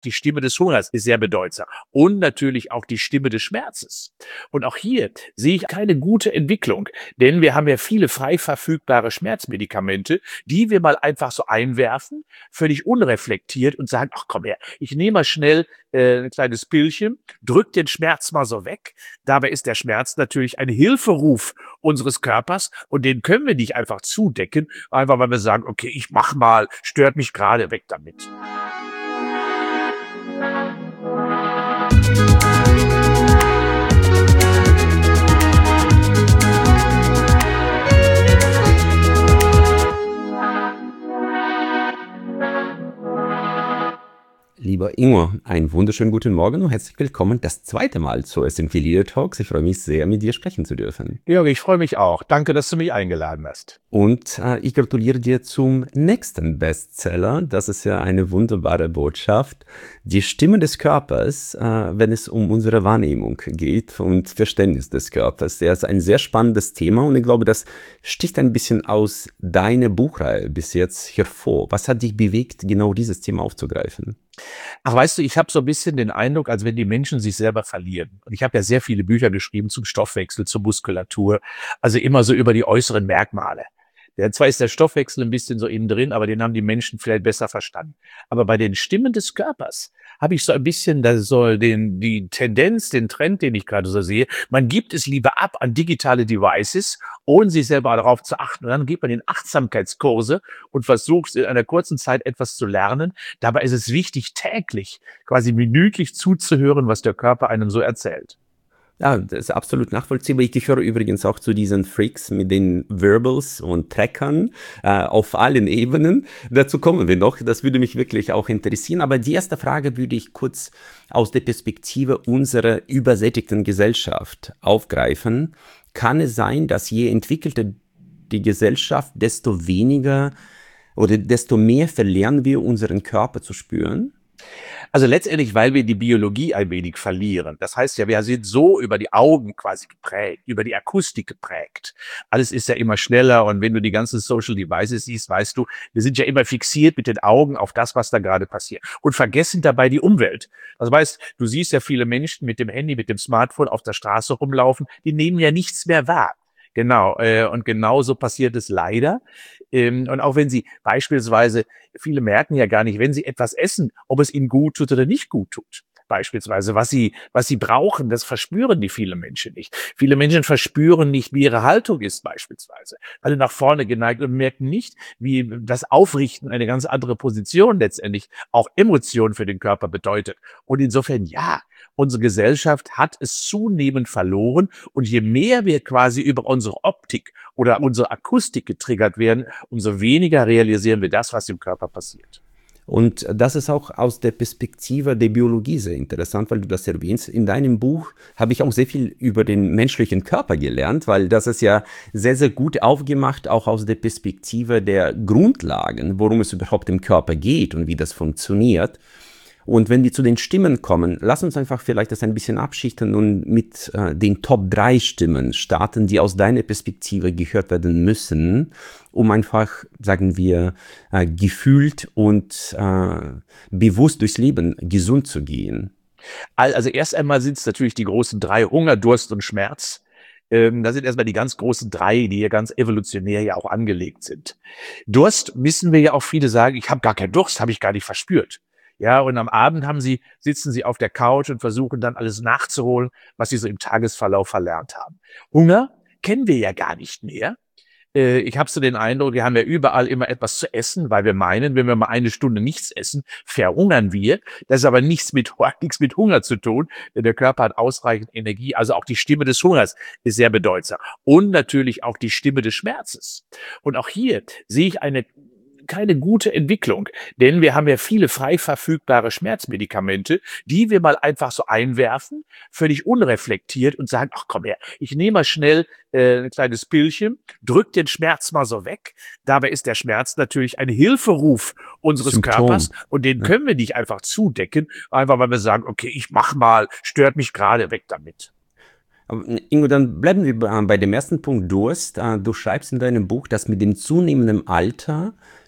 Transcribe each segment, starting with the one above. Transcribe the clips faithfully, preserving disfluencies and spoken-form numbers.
die Stimme des Hungers ist sehr bedeutsam und natürlich auch die Stimme des Schmerzes. Und auch hier sehe ich keine gute Entwicklung, denn wir haben ja viele frei verfügbare Schmerzmedikamente, die wir mal einfach so einwerfen, völlig unreflektiert und sagen, ach komm her, ich nehme mal schnell äh, ein kleines Pillchen, drück den Schmerz mal so weg. Dabei ist der Schmerz natürlich ein Hilferuf unseres Körpers und den können wir nicht einfach zudecken, einfach weil wir sagen, okay, ich mach mal, stört mich gerade, weg damit. Lieber Ingo, einen wunderschönen guten Morgen und herzlich willkommen das zweite Mal zu S and P Leader Talks. Ich freue mich sehr, mit dir sprechen zu dürfen. Jörg, ich freue mich auch. Danke, dass du mich eingeladen hast. Und äh, ich gratuliere dir zum nächsten Bestseller. Das ist ja eine wunderbare Botschaft. Die Stimme des Körpers, äh, wenn es um unsere Wahrnehmung geht und Verständnis des Körpers. Das ist ein sehr spannendes Thema und ich glaube, das sticht ein bisschen aus deiner Buchreihe bis jetzt hervor. Was hat dich bewegt, genau dieses Thema aufzugreifen? Ach, weißt du, ich habe so ein bisschen den Eindruck, als wenn die Menschen sich selber verlieren. Und ich habe ja sehr viele Bücher geschrieben zum Stoffwechsel, zur Muskulatur, also immer so über die äußeren Merkmale. Ja, zwar ist der Stoffwechsel ein bisschen so innen drin, aber den haben die Menschen vielleicht besser verstanden. Aber bei den Stimmen des Körpers habe ich so ein bisschen da so den, die Tendenz, den Trend, den ich gerade so sehe. Man gibt es lieber ab an digitale Devices, ohne sich selber darauf zu achten. Und dann geht man in Achtsamkeitskurse und versucht in einer kurzen Zeit etwas zu lernen. Dabei ist es wichtig, täglich, quasi minütlich zuzuhören, was der Körper einem so erzählt. Ja, das ist absolut nachvollziehbar. Ich gehöre übrigens auch zu diesen Freaks mit den Wearables und Trackern äh, auf allen Ebenen. Dazu kommen wir noch. Das würde mich wirklich auch interessieren. Aber die erste Frage würde ich kurz aus der Perspektive unserer übersättigten Gesellschaft aufgreifen. Kann es sein, dass je entwickelter die Gesellschaft, desto weniger oder desto mehr verlernen wir, unseren Körper zu spüren? Also letztendlich, weil wir die Biologie ein wenig verlieren. Das heißt ja, wir sind so über die Augen quasi geprägt, über die Akustik geprägt. Alles ist ja immer schneller und wenn du die ganzen Social Devices siehst, weißt du, wir sind ja immer fixiert mit den Augen auf das, was da gerade passiert und vergessen dabei die Umwelt. Das heißt, du siehst ja viele Menschen mit dem Handy, mit dem Smartphone auf der Straße rumlaufen, die nehmen ja nichts mehr wahr. Genau, äh, und genauso passiert es leider. Ähm, und auch wenn sie beispielsweise, viele merken ja gar nicht, wenn sie etwas essen, ob es ihnen gut tut oder nicht gut tut. Beispielsweise, was sie, was sie brauchen, das verspüren die viele Menschen nicht. Viele Menschen verspüren nicht, wie ihre Haltung ist, beispielsweise. Alle nach vorne geneigt und merken nicht, wie das Aufrichten eine ganz andere Position letztendlich auch Emotionen für den Körper bedeutet. Und insofern, ja, unsere Gesellschaft hat es zunehmend verloren. Und je mehr wir quasi über unsere Optik oder unsere Akustik getriggert werden, umso weniger realisieren wir das, was im Körper passiert. Und das ist auch aus der Perspektive der Biologie sehr interessant, weil du das erwähnst. In deinem Buch habe ich auch sehr viel über den menschlichen Körper gelernt, weil das ist ja sehr, sehr gut aufgemacht, auch aus der Perspektive der Grundlagen, worum es überhaupt im Körper geht und wie das funktioniert. Und wenn wir zu den Stimmen kommen, lass uns einfach vielleicht das ein bisschen abschichten und mit äh, den Top drei Stimmen starten, die aus deiner Perspektive gehört werden müssen, um einfach, sagen wir, äh, gefühlt und äh, bewusst durchs Leben gesund zu gehen. Also erst einmal sind es natürlich die großen drei: Hunger, Durst und Schmerz. Ähm, das sind erstmal die ganz großen drei, die hier ganz evolutionär ja auch angelegt sind. Durst, wissen wir ja auch, viele sagen, ich habe gar keinen Durst, habe ich gar nicht verspürt. Ja, und am Abend haben sie, sitzen sie auf der Couch und versuchen dann alles nachzuholen, was sie so im Tagesverlauf verlernt haben. Hunger kennen wir ja gar nicht mehr. Äh, ich habe so den Eindruck, wir haben ja überall immer etwas zu essen, weil wir meinen, wenn wir mal eine Stunde nichts essen, verhungern wir. Das ist aber nichts mit, nichts mit Hunger zu tun, denn der Körper hat ausreichend Energie. Also auch die Stimme des Hungers ist sehr bedeutsam. Und natürlich auch die Stimme des Schmerzes. Und auch hier sehe ich eine keine gute Entwicklung, denn wir haben ja viele frei verfügbare Schmerzmedikamente, die wir mal einfach so einwerfen, völlig unreflektiert und sagen, ach komm her, ich nehme mal schnell äh, ein kleines Pillchen, drück den Schmerz mal so weg. Dabei ist der Schmerz natürlich ein Hilferuf unseres Symptom. Körpers und den können wir nicht einfach zudecken, einfach weil wir sagen, okay, ich mach mal, stört mich gerade, weg damit. Ingo, dann bleiben wir bei dem ersten Punkt Durst. Du schreibst in deinem Buch, dass mit dem zunehmenden Alter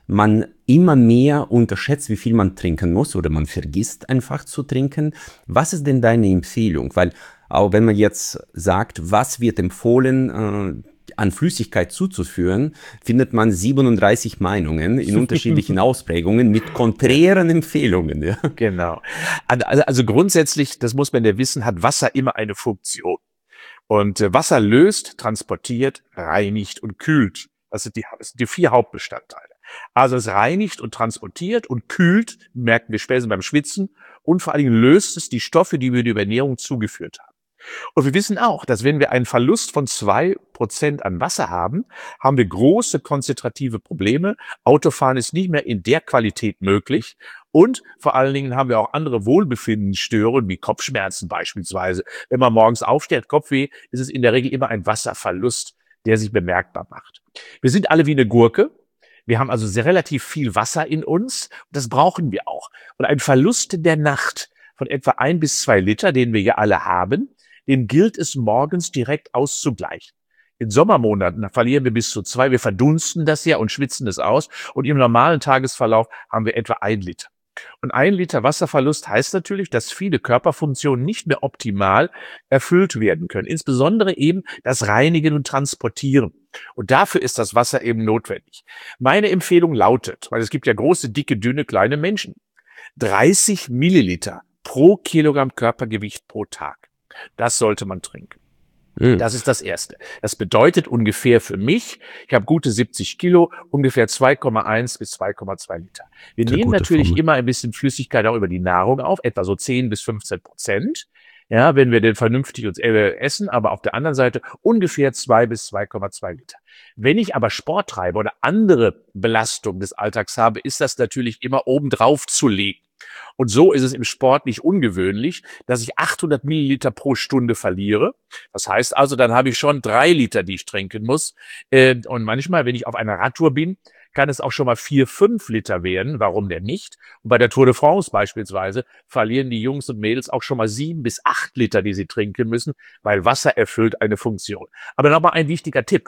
man immer mehr unterschätzt, wie viel man trinken muss oder man vergisst einfach zu trinken. Was ist denn deine Empfehlung? Weil auch wenn man jetzt sagt, was wird empfohlen, äh, an Flüssigkeit zuzuführen, findet man siebenunddreißig Meinungen in unterschiedlichen Ausprägungen mit konträren Empfehlungen. Ja. Genau. Also, also grundsätzlich, das muss man ja wissen, hat Wasser immer eine Funktion. Und äh, Wasser löst, transportiert, reinigt und kühlt. Das sind die, das sind die vier Hauptbestandteile. Also es reinigt und transportiert und kühlt, merken wir später beim Schwitzen, und vor allen Dingen löst es die Stoffe, die wir über Ernährung zugeführt haben. Und wir wissen auch, dass wenn wir einen Verlust von zwei Prozent an Wasser haben, haben wir große konzentrative Probleme. Autofahren ist nicht mehr in der Qualität möglich. Und vor allen Dingen haben wir auch andere Wohlbefindensstörungen, wie Kopfschmerzen beispielsweise. Wenn man morgens aufsteht, Kopfweh, ist es in der Regel immer ein Wasserverlust, der sich bemerkbar macht. Wir sind alle wie eine Gurke. Wir haben also sehr relativ viel Wasser in uns. Und das brauchen wir auch. Und ein Verlust in der Nacht von etwa ein bis zwei Liter, den wir ja alle haben, den gilt es morgens direkt auszugleichen. In Sommermonaten verlieren wir bis zu zwei. Wir verdunsten das ja und schwitzen es aus. Und im normalen Tagesverlauf haben wir etwa ein Liter. Und ein Liter Wasserverlust heißt natürlich, dass viele Körperfunktionen nicht mehr optimal erfüllt werden können. Insbesondere eben das Reinigen und Transportieren. Und dafür ist das Wasser eben notwendig. Meine Empfehlung lautet, weil es gibt ja große, dicke, dünne, kleine Menschen, dreißig Milliliter pro Kilogramm Körpergewicht pro Tag. Das sollte man trinken. Mhm. Das ist das Erste. Das bedeutet ungefähr für mich, ich habe gute siebzig Kilo, ungefähr zwei Komma eins bis zwei Komma zwei Liter. Wir Sehr nehmen gute natürlich Formel. immer ein bisschen Flüssigkeit auch über die Nahrung auf, etwa so zehn bis fünfzehn Prozent. Ja, wenn wir den vernünftig uns äh, essen, aber auf der anderen Seite ungefähr zwei bis zwei Komma zwei Liter. Wenn ich aber Sport treibe oder andere Belastungen des Alltags habe, ist das natürlich immer obendrauf zu legen. Und so ist es im Sport nicht ungewöhnlich, dass ich achthundert Milliliter pro Stunde verliere. Das heißt also, dann habe ich schon drei Liter, die ich trinken muss. Und manchmal, wenn ich auf einer Radtour bin, kann es auch schon mal vier, fünf Liter werden. Warum denn nicht? Und bei der Tour de France beispielsweise verlieren die Jungs und Mädels auch schon mal sieben bis acht Liter, die sie trinken müssen, weil Wasser erfüllt eine Funktion. Aber nochmal ein wichtiger Tipp.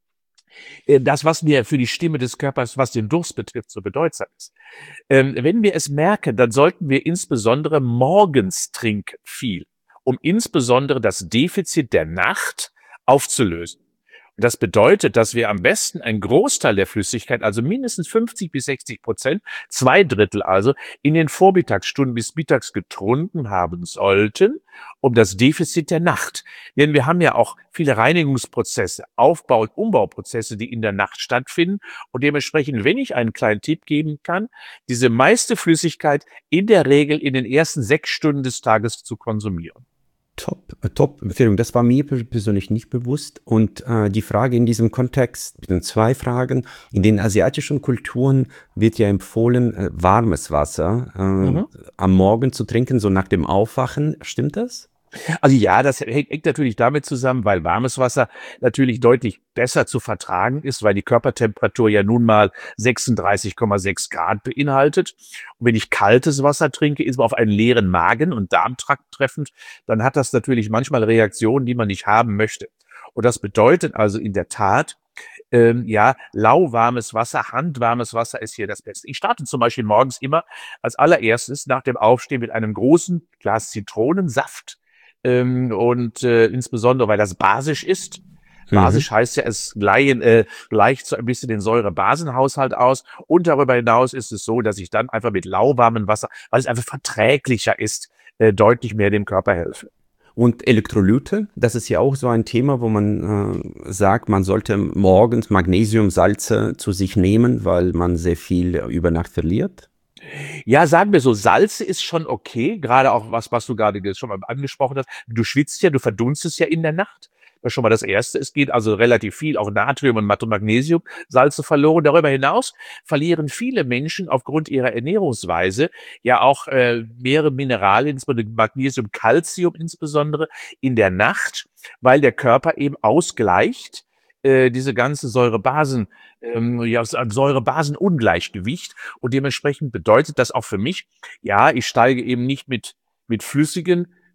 Das, was mir für die Stimme des Körpers, was den Durst betrifft, so bedeutsam ist. Ähm, wenn wir es merken, dann sollten wir insbesondere morgens trinken viel, um insbesondere das Defizit der Nacht aufzulösen. Und das bedeutet, dass wir am besten einen Großteil der Flüssigkeit, also mindestens fünfzig bis sechzig Prozent, zwei Drittel also, in den Vormittagsstunden bis mittags getrunken haben sollten, um das Defizit der Nacht. Denn wir haben ja auch viele Reinigungsprozesse, Aufbau- und Umbauprozesse, die in der Nacht stattfinden. Und dementsprechend, wenn ich einen kleinen Tipp geben kann, diese meiste Flüssigkeit in der Regel in den ersten sechs Stunden des Tages zu konsumieren. Top, äh, top Empfehlung. Das war mir persönlich nicht bewusst. Und äh, die Frage in diesem Kontext, sind zwei Fragen. In den asiatischen Kulturen wird ja empfohlen, äh, warmes Wasser äh, mhm. am Morgen zu trinken, so nach dem Aufwachen. Stimmt das? Also ja, das hängt natürlich damit zusammen, weil warmes Wasser natürlich deutlich besser zu vertragen ist, weil die Körpertemperatur ja nun mal sechsunddreißig Komma sechs Grad beinhaltet. Und wenn ich kaltes Wasser trinke, ist man auf einen leeren Magen und Darmtrakt treffend, dann hat das natürlich manchmal Reaktionen, die man nicht haben möchte. Und das bedeutet also in der Tat, ähm, ja, lauwarmes Wasser, handwarmes Wasser ist hier das Beste. Ich starte zum Beispiel morgens immer als allererstes nach dem Aufstehen mit einem großen Glas Zitronensaft. Ähm, und äh, insbesondere, weil das basisch ist. Basisch mhm. heißt ja, es gleichen, äh, gleicht so ein bisschen den Säure-Basen-Haushalt aus. Und darüber hinaus ist es so, dass ich dann einfach mit lauwarmem Wasser, weil es einfach verträglicher ist, äh, deutlich mehr dem Körper helfe. Und Elektrolyte, das ist ja auch so ein Thema, wo man äh, sagt, man sollte morgens Magnesiumsalze zu sich nehmen, weil man sehr viel über Nacht verliert. Ja, sagen wir so, Salze ist schon okay, gerade auch was, was du gerade schon mal angesprochen hast. Du schwitzt ja, du verdunstest ja in der Nacht. Das ist schon mal das Erste. Es geht also relativ viel, auch Natrium und Magnesium, Salze verloren. Darüber hinaus verlieren viele Menschen aufgrund ihrer Ernährungsweise ja auch äh, mehrere Mineralien, insbesondere Magnesium, Calcium insbesondere, in der Nacht, weil der Körper eben ausgleicht, diese ganze Säurebasen, ähm, ja, Säurebasenungleichgewicht. Und dementsprechend bedeutet das auch für mich, ja, ich steige eben nicht mit, mit flüssigen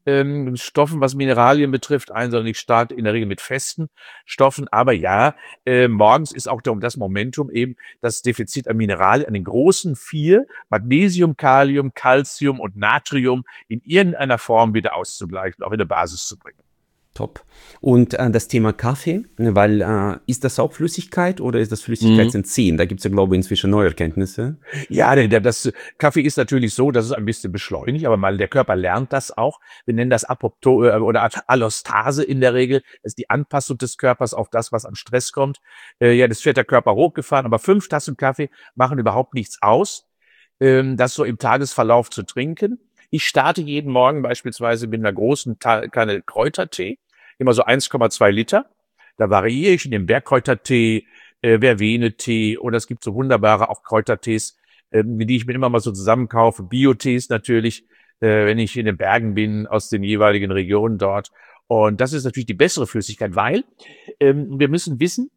ähm, Stoffen, was Mineralien betrifft, ein, sondern ich starte in der Regel mit festen Stoffen. Aber ja, äh, morgens ist auch das Momentum eben das Defizit an Mineralien, an den großen vier, Magnesium, Kalium, Calcium und Natrium, in irgendeiner Form wieder auszugleichen, auch in der Basis zu bringen. Top. Und äh, das Thema Kaffee, weil äh, ist das auch Flüssigkeit oder ist das Mhm. Flüssigkeitsentziehen? Da gibt es ja, glaube ich, inzwischen neue Erkenntnisse. Ja, der, der, das Kaffee ist natürlich so, dass es ein bisschen beschleunigt, aber mal der Körper lernt das auch. Wir nennen das Apopto äh, oder Allostase in der Regel. Das ist die Anpassung des Körpers auf das, was an Stress kommt. Äh, ja, das wird der Körper hochgefahren, aber fünf Tassen Kaffee machen überhaupt nichts aus, ähm, das so im Tagesverlauf zu trinken. Ich starte jeden Morgen beispielsweise mit einer großen Ta Kanne Kräutertee, immer so eins Komma zwei Liter. Da variiere ich in den Bergkräutertee, äh, Verbenetee oder es gibt so wunderbare auch Kräutertees, ähm, die ich mir immer mal so zusammenkaufe. Biotees natürlich, äh, wenn ich in den Bergen bin, aus den jeweiligen Regionen dort. Und das ist natürlich die bessere Flüssigkeit, weil ähm, wir müssen wissen,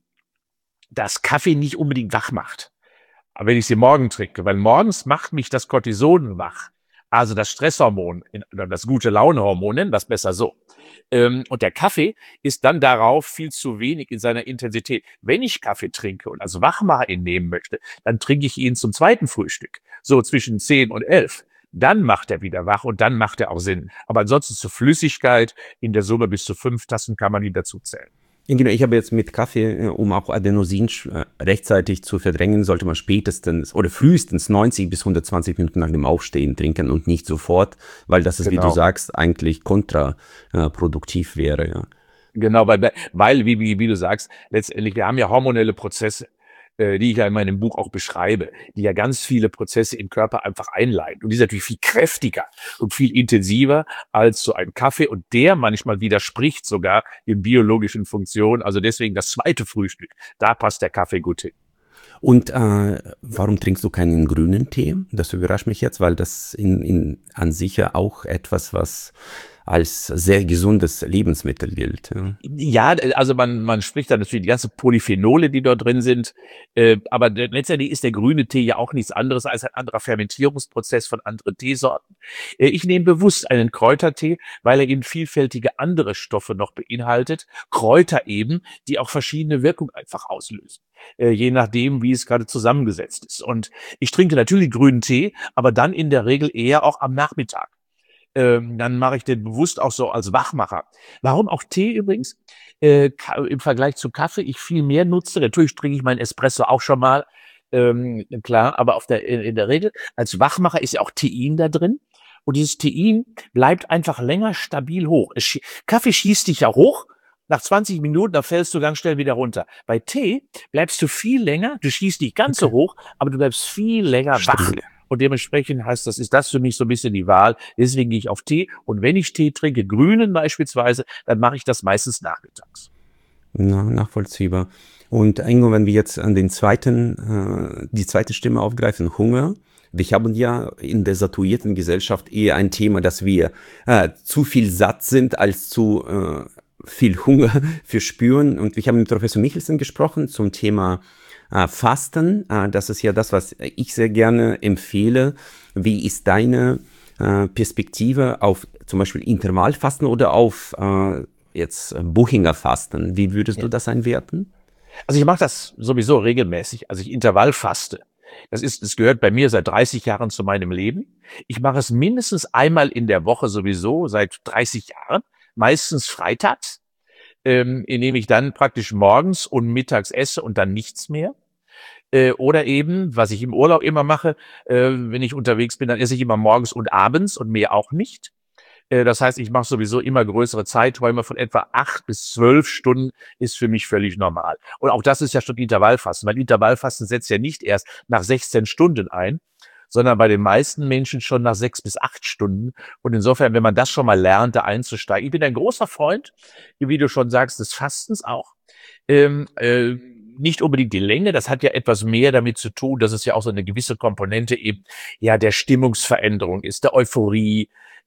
dass Kaffee nicht unbedingt wach macht. Aber wenn ich sie morgen trinke, weil morgens macht mich das Cortison wach, also das Stresshormon, in, oder das gute Launehormon, nennen wir es besser so. Ähm, und der Kaffee ist dann darauf viel zu wenig in seiner Intensität. Wenn ich Kaffee trinke und als Wachmacher ihn nehmen möchte, dann trinke ich ihn zum zweiten Frühstück, so zwischen zehn und elf. Dann macht er wieder wach und dann macht er auch Sinn. Aber ansonsten zur Flüssigkeit in der Summe bis zu fünf Tassen kann man ihn dazu zählen. Ja, genau, ich habe jetzt mit Kaffee, äh, um auch Adenosin äh, rechtzeitig zu verdrängen, sollte man spätestens oder frühestens neunzig bis hundertzwanzig Minuten nach dem Aufstehen trinken und nicht sofort, weil das ist, wie du Genau. sagst, eigentlich kontraproduktiv wäre. Ja. Genau, weil, weil wie, wie, wie du sagst, letztendlich, wir haben ja hormonelle Prozesse, äh, die ich ja in meinem Buch auch beschreibe, die ja ganz viele Prozesse im Körper einfach einleiten. Und die sind natürlich viel kräftiger und viel intensiver als so ein Kaffee. Und der manchmal widerspricht sogar den biologischen Funktionen. Also deswegen das zweite Frühstück, da passt der Kaffee gut hin. Und äh, warum trinkst du keinen grünen Tee? Das überrascht mich jetzt, weil das in, in an sich ja auch etwas, was als sehr gesundes Lebensmittel gilt. Ja. Ja, also man, man spricht da natürlich die ganzen Polyphenole, die dort drin sind. Äh, aber letztendlich ist der grüne Tee ja auch nichts anderes als ein anderer Fermentierungsprozess von anderen Teesorten. Äh, ich nehme bewusst einen Kräutertee, weil er eben vielfältige andere Stoffe noch beinhaltet. Kräuter eben, die auch verschiedene Wirkungen einfach auslösen. Äh, je nachdem, wie es gerade zusammengesetzt ist. Und ich trinke natürlich grünen Tee, aber dann in der Regel eher auch am Nachmittag. Ähm, dann mache ich den bewusst auch so als Wachmacher. Warum auch Tee übrigens? Äh, im Vergleich zu Kaffee ich viel mehr nutze. Natürlich trinke ich meinen Espresso auch schon mal, ähm, klar, aber auf der, in, in der Regel als Wachmacher ist ja auch Tein da drin. Und dieses Tein bleibt einfach länger stabil hoch. Es, Kaffee schießt dich ja hoch. Nach zwanzig Minuten, da fällst du ganz schnell wieder runter. Bei Tee bleibst du viel länger, du schießt nicht ganz Okay. so hoch, aber du bleibst viel länger wach. Stabil. Und dementsprechend heißt das, ist das für mich so ein bisschen die Wahl. Deswegen gehe ich auf Tee. Und wenn ich Tee trinke, grünen beispielsweise, dann mache ich das meistens nachmittags. Na, nachvollziehbar. Und Ingo, wenn wir jetzt an den zweiten, äh, die zweite Stimme aufgreifen, Hunger. Wir haben ja in der saturierten Gesellschaft eher ein Thema, dass wir äh, zu viel satt sind, als zu äh, viel Hunger verspüren. Und wir haben mit Professor Michelsen gesprochen zum Thema äh, Fasten. Äh, das ist ja das, was ich sehr gerne empfehle. Wie ist deine äh, Perspektive auf zum Beispiel Intervallfasten oder auf äh, jetzt Buchinger Fasten? Wie würdest Ja. du das einwerten? Also ich mache das sowieso regelmäßig. Also ich Intervallfaste. Das ist, das gehört bei mir seit dreißig Jahren zu meinem Leben. Ich mache es mindestens einmal in der Woche sowieso seit dreißig Jahren, meistens freitags, ähm, indem ich dann praktisch morgens und mittags esse und dann nichts mehr. Äh, oder eben, was ich im Urlaub immer mache, äh, wenn ich unterwegs bin, dann esse ich immer morgens und abends und mehr auch nicht. Äh, das heißt, ich mache sowieso immer größere Zeiträume von etwa acht bis zwölf Stunden ist für mich völlig normal. Und auch das ist ja schon Intervallfasten, weil Intervallfasten setzt ja nicht erst nach sechzehn Stunden ein, sondern bei den meisten Menschen schon nach sechs bis acht Stunden. Und insofern, wenn man das schon mal lernt, da einzusteigen. Ich bin ein großer Freund, wie du schon sagst, des Fastens auch. Ähm, äh, nicht unbedingt die Länge, das hat ja etwas mehr damit zu tun, dass es ja auch so eine gewisse Komponente eben ja der Stimmungsveränderung ist, der Euphorie,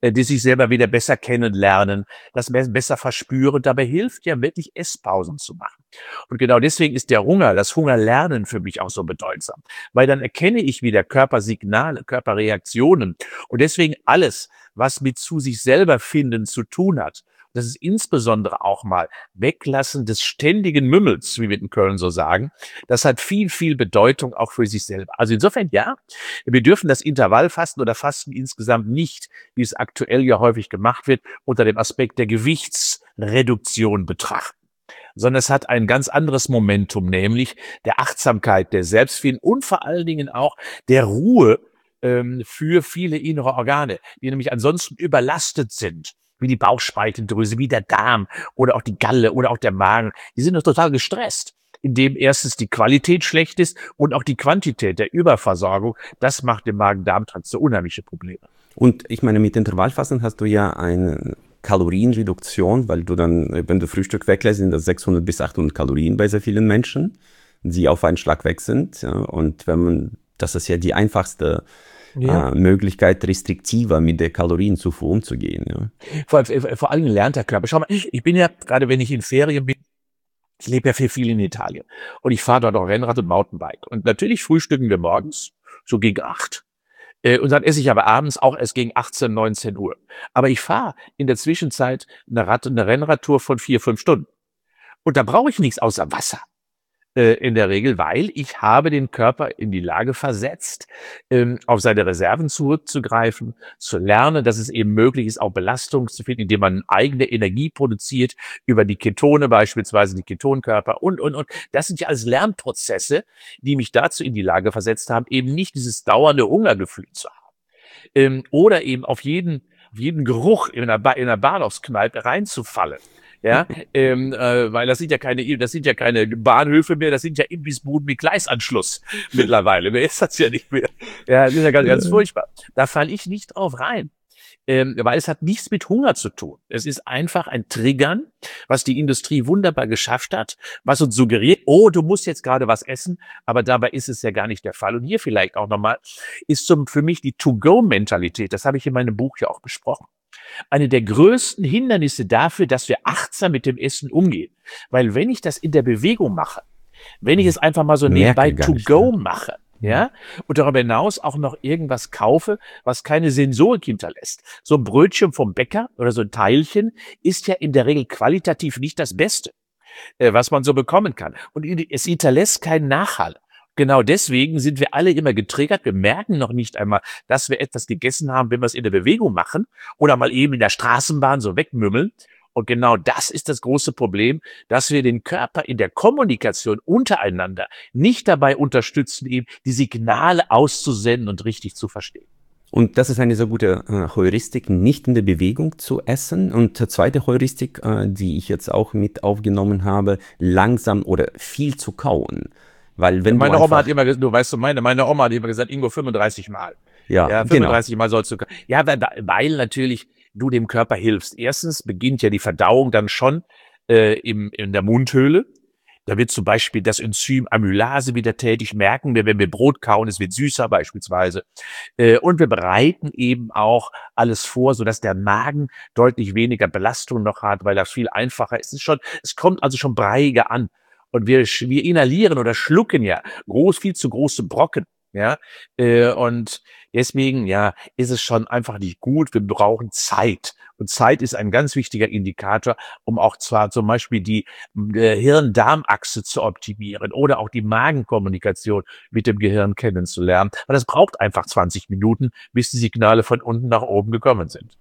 äh, die sich selber wieder besser kennenlernen, das be besser verspüren. Dabei hilft ja wirklich, Esspausen zu machen. Und genau deswegen ist der Hunger, das Hungerlernen für mich auch so bedeutsam, weil dann erkenne ich wieder Körpersignale, Körperreaktionen und deswegen alles, was mit zu sich selber finden zu tun hat. Das ist insbesondere auch mal Weglassen des ständigen Mümmels, wie wir in Köln so sagen. Das hat viel, viel Bedeutung auch für sich selber. Also insofern, ja, wir dürfen das Intervallfasten oder Fasten insgesamt nicht, wie es aktuell ja häufig gemacht wird, unter dem Aspekt der Gewichtsreduktion betrachten, sondern es hat ein ganz anderes Momentum, nämlich der Achtsamkeit, der Selbstfindung und vor allen Dingen auch der Ruhe ähm, für viele innere Organe, die nämlich ansonsten überlastet sind, wie die Bauchspeicheldrüse, wie der Darm oder auch die Galle oder auch der Magen. Die sind doch total gestresst, indem erstens die Qualität schlecht ist und auch die Quantität der Überversorgung. Das macht dem Magen-Darm-Trakt so unheimliche Probleme. Und ich meine, mit Intervallfasten hast du ja eine Kalorienreduktion, weil du dann, wenn du Frühstück weglässt, sind das sechshundert bis achthundert Kalorien bei sehr vielen Menschen, die auf einen Schlag weg sind. Ja, und wenn man, das ist ja die einfachste ja. äh, Möglichkeit, restriktiver mit der Kalorienzufuhr umzugehen. Ja. Vor, vor allem lernt der Körper. Schau mal, ich, ich bin ja, gerade wenn ich in Ferien bin, ich lebe ja viel, viel in Italien und ich fahre dort auch Rennrad und Mountainbike. Und natürlich frühstücken wir morgens so gegen acht. Und dann esse ich aber abends auch erst gegen achtzehn, neunzehn Uhr. Aber ich fahre in der Zwischenzeit eine, Rad, eine Rennradtour von vier, fünf Stunden. Und da brauche ich nichts außer Wasser. Äh, in der Regel, weil ich habe den Körper in die Lage versetzt, ähm, auf seine Reserven zurückzugreifen, zu lernen, dass es eben möglich ist, auch Belastung zu finden, indem man eigene Energie produziert, über die Ketone beispielsweise, die Ketonkörper und, und, und. Das sind ja alles Lernprozesse, die mich dazu in die Lage versetzt haben, eben nicht dieses dauernde Hungergefühl zu haben. Ähm, oder eben auf jeden, auf jeden Geruch in einer, ba in einer Bahnhofskneipe reinzufallen. Ja, ähm, äh, weil das sind ja keine, das sind ja keine Bahnhöfe mehr, das sind ja Imbissbuden mit Gleisanschluss mittlerweile. Wer ist das ja nicht mehr? Ja, das ist ja ganz, ganz furchtbar. Da falle ich nicht drauf rein, ähm, weil es hat nichts mit Hunger zu tun. Es ist einfach ein Triggern, was die Industrie wunderbar geschafft hat, was uns suggeriert, oh, du musst jetzt gerade was essen, aber dabei ist es ja gar nicht der Fall. Und hier vielleicht auch nochmal ist zum, für mich die To-Go-Mentalität, das habe ich in meinem Buch ja auch besprochen, eine der größten Hindernisse dafür, dass wir achtsam mit dem Essen umgehen. Weil wenn ich das in der Bewegung mache, wenn ich es einfach mal so nebenbei to go mache, ja, und darüber hinaus auch noch irgendwas kaufe, was keine Sensorik hinterlässt. So ein Brötchen vom Bäcker oder so ein Teilchen ist ja in der Regel qualitativ nicht das Beste, äh, was man so bekommen kann. Und es hinterlässt keinen Nachhall. Genau deswegen sind wir alle immer getriggert. Wir merken noch nicht einmal, dass wir etwas gegessen haben, wenn wir es in der Bewegung machen oder mal eben in der Straßenbahn so wegmümmeln. Und genau das ist das große Problem, dass wir den Körper in der Kommunikation untereinander nicht dabei unterstützen, eben die Signale auszusenden und richtig zu verstehen. Und das ist eine sehr gute äh, Heuristik, nicht in der Bewegung zu essen. Und die zweite Heuristik, äh, die ich jetzt auch mit aufgenommen habe, langsam oder viel zu kauen. Weil wenn meine du Oma hat immer gesagt, du weißt du, meine, meine Oma hat immer gesagt, Ingo, fünfunddreißig Mal. Ja, ja fünfunddreißig genau. Mal sollst du, ja, weil, weil natürlich du dem Körper hilfst. Erstens beginnt ja die Verdauung dann schon äh, im, in der Mundhöhle. Da wird zum Beispiel das Enzym Amylase wieder tätig, merken wir, wenn wir Brot kauen, es wird süßer beispielsweise. Äh, und wir bereiten eben auch alles vor, sodass der Magen deutlich weniger Belastung noch hat, weil das viel einfacher ist. Es ist schon, es kommt also schon breiiger an. Und wir, wir inhalieren oder schlucken ja groß, viel zu große Brocken, ja. Äh, und deswegen, ja, ist es schon einfach nicht gut. Wir brauchen Zeit. Und Zeit ist ein ganz wichtiger Indikator, um auch zwar zum Beispiel die äh, Hirn-Darm-Achse zu optimieren oder auch die Magenkommunikation mit dem Gehirn kennenzulernen. Aber das braucht einfach zwanzig Minuten, bis die Signale von unten nach oben gekommen sind.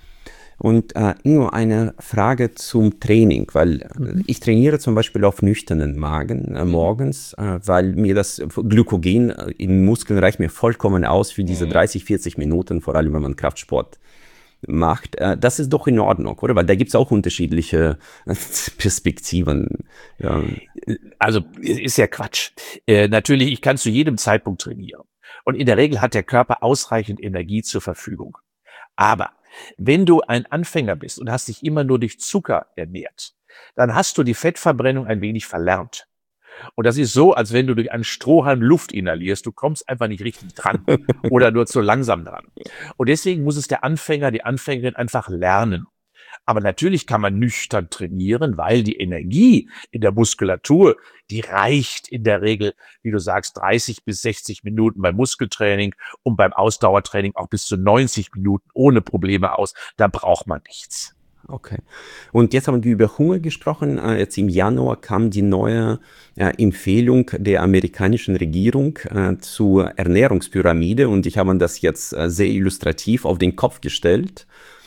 Und äh, nur eine Frage zum Training, weil mhm. ich trainiere zum Beispiel auf nüchternen Magen äh, morgens, äh, weil mir das Glykogen in Muskeln reicht mir vollkommen aus für diese dreißig, vierzig Minuten, vor allem wenn man Kraftsport macht. Äh, das ist doch in Ordnung, oder? Weil da gibt es auch unterschiedliche Perspektiven. Ja. Also ist ja Quatsch. Äh, natürlich, ich kann zu jedem Zeitpunkt trainieren. Und in der Regel hat der Körper ausreichend Energie zur Verfügung. Aber wenn du ein Anfänger bist und hast dich immer nur durch Zucker ernährt, dann hast du die Fettverbrennung ein wenig verlernt. Und das ist so, als wenn du durch einen Strohhalm Luft inhalierst. Du kommst einfach nicht richtig dran oder nur zu langsam dran. Und deswegen muss es der Anfänger, die Anfängerin einfach lernen. Aber natürlich kann man nüchtern trainieren, weil die Energie in der Muskulatur, die reicht in der Regel, wie du sagst, dreißig bis sechzig Minuten beim Muskeltraining und beim Ausdauertraining auch bis zu neunzig Minuten ohne Probleme aus. Da braucht man nichts. Okay. Und jetzt haben wir über Hunger gesprochen. Äh, Jetzt im Januar kam die neue äh, Empfehlung der amerikanischen Regierung äh, zur Ernährungspyramide und ich habe das jetzt äh, sehr illustrativ auf den Kopf gestellt.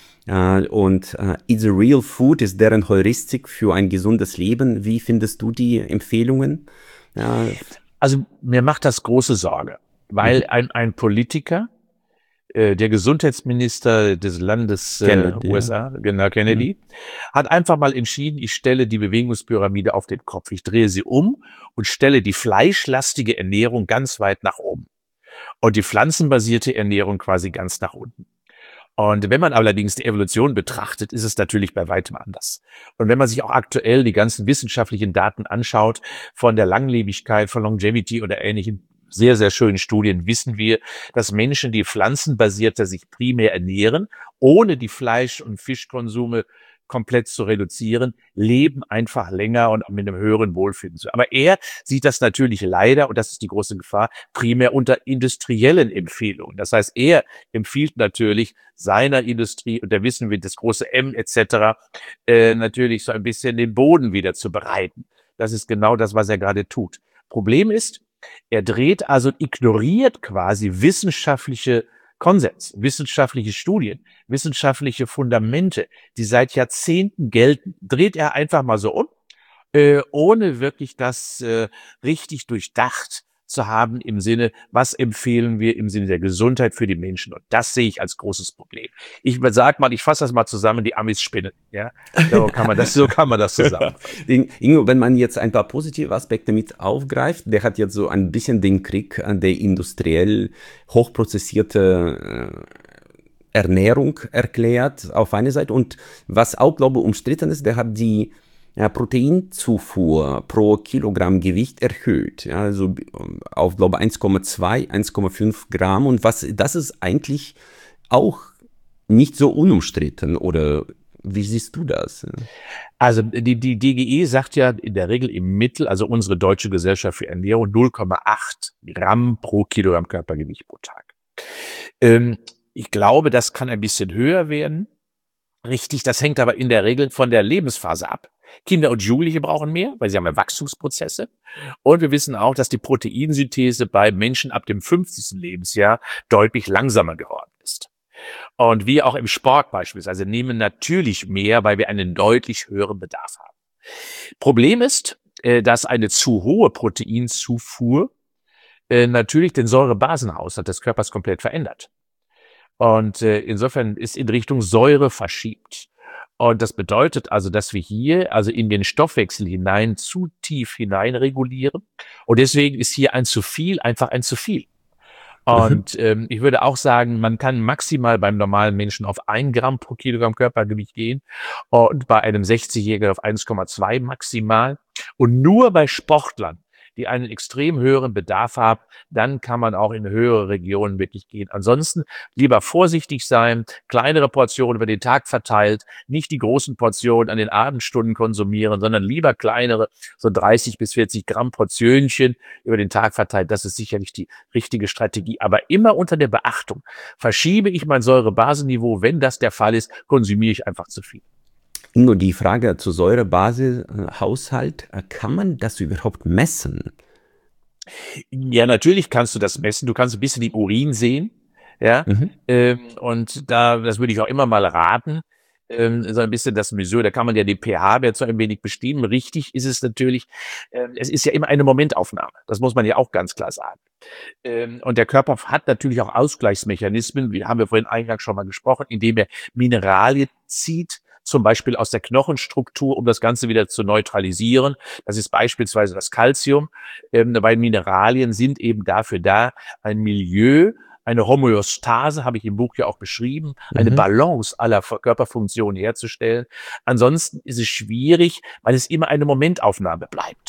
Äh, Und äh, It's a Real Food ist deren Heuristik für ein gesundes Leben. Wie findest du die Empfehlungen? Ja, Also mir macht das große Sorge, weil mhm. ein, ein Politiker, äh, der Gesundheitsminister des Landes äh, Kennedy, ja. U S A, genau Mhm. Kennedy, hat einfach mal entschieden, ich stelle die Bewegungspyramide auf den Kopf. Ich drehe sie um und stelle die fleischlastige Ernährung ganz weit nach oben und die pflanzenbasierte Ernährung quasi ganz nach unten. Und wenn man allerdings die Evolution betrachtet, ist es natürlich bei weitem anders. Und wenn man sich auch aktuell die ganzen wissenschaftlichen Daten anschaut, von der Langlebigkeit, von Longevity oder ähnlichen sehr, sehr schönen Studien, wissen wir, dass Menschen, die pflanzenbasierter sich primär ernähren, ohne die Fleisch- und Fischkonsume komplett zu reduzieren, leben einfach länger und mit einem höheren Wohlfinden. Aber er sieht das natürlich leider, und das ist die große Gefahr, primär unter industriellen Empfehlungen. Das heißt, er empfiehlt natürlich seiner Industrie, und da wissen wir, das große M et cetera, äh, natürlich so ein bisschen den Boden wieder zu bereiten. Das ist genau das, was er gerade tut. Problem ist, er dreht also, ignoriert quasi wissenschaftliche Konsens, wissenschaftliche Studien, wissenschaftliche Fundamente, die seit Jahrzehnten gelten, dreht er einfach mal so um, äh, ohne wirklich das äh, richtig durchdacht zu haben im Sinne, was empfehlen wir im Sinne der Gesundheit für die Menschen. Und das sehe ich als großes Problem. Ich sag mal, ich fasse das mal zusammen, die Amis spinnen. Ja, so kann man das, so kann man das zusammenfassen. Den- Ingo, wenn man jetzt ein paar positive Aspekte mit aufgreift, der hat jetzt so ein bisschen den Krieg an der industriell hochprozessierte äh, Ernährung erklärt auf einer Seite und was auch, glaube ich, umstritten ist, der hat die ja, Proteinzufuhr pro Kilogramm Gewicht erhöht, ja, also auf, glaube ich, eins Komma zwei, eins Komma fünf Gramm und was, das ist eigentlich auch nicht so unumstritten oder wie siehst du das? Also die, die D G E sagt ja in der Regel im Mittel, also unsere Deutsche Gesellschaft für Ernährung, null Komma acht Gramm pro Kilogramm Körpergewicht pro Tag. Ähm, ich glaube, das kann ein bisschen höher werden. Richtig, das hängt aber in der Regel von der Lebensphase ab. Kinder und Jugendliche brauchen mehr, weil sie haben ja Wachstumsprozesse. Und wir wissen auch, dass die Proteinsynthese bei Menschen ab dem fünfzigsten Lebensjahr deutlich langsamer geworden ist. Und wir auch im Sport beispielsweise nehmen natürlich mehr, weil wir einen deutlich höheren Bedarf haben. Problem ist, äh, dass eine zu hohe Proteinzufuhr äh, natürlich den Säurebasenhaushalt des Körpers komplett verändert. Und äh, insofern ist in Richtung Säure verschiebt. Und das bedeutet also, dass wir hier also in den Stoffwechsel hinein zu tief hinein regulieren. Und deswegen ist hier ein zu viel einfach ein zu viel. Und ähm, ich würde auch sagen, man kann maximal beim normalen Menschen auf ein Gramm pro Kilogramm Körpergewicht gehen und bei einem sechzigjährigen auf eins Komma zwei maximal. Und nur bei Sportlern, die einen extrem höheren Bedarf haben, dann kann man auch in höhere Regionen wirklich gehen. Ansonsten lieber vorsichtig sein, kleinere Portionen über den Tag verteilt, nicht die großen Portionen an den Abendstunden konsumieren, sondern lieber kleinere, so dreißig bis vierzig Gramm Portionchen über den Tag verteilt. Das ist sicherlich die richtige Strategie. Aber immer unter der Beachtung, verschiebe ich mein Säurebasenniveau, wenn das der Fall ist, konsumiere ich einfach zu viel. Nur die Frage zur Säurebase-Haushalt, äh, kann man das überhaupt messen? Ja, natürlich kannst du das messen. Du kannst ein bisschen im Urin sehen. Ja, Mhm. ähm, und da, das würde ich auch immer mal raten, ähm, so ein bisschen das Mesure, da kann man ja den pH-Wert so ein wenig bestimmen. Richtig ist es natürlich, ähm, es ist ja immer eine Momentaufnahme. Das muss man ja auch ganz klar sagen. Ähm, und der Körper hat natürlich auch Ausgleichsmechanismen, wie haben wir vorhin eingangs schon mal gesprochen, indem er Mineralien zieht, zum Beispiel aus der Knochenstruktur, um das Ganze wieder zu neutralisieren. Das ist beispielsweise das Calcium, ähm, weil Mineralien sind eben dafür da, ein Milieu, eine Homöostase, habe ich im Buch ja auch beschrieben, eine Mhm. Balance aller Körperfunktionen herzustellen. Ansonsten ist es schwierig, weil es immer eine Momentaufnahme bleibt.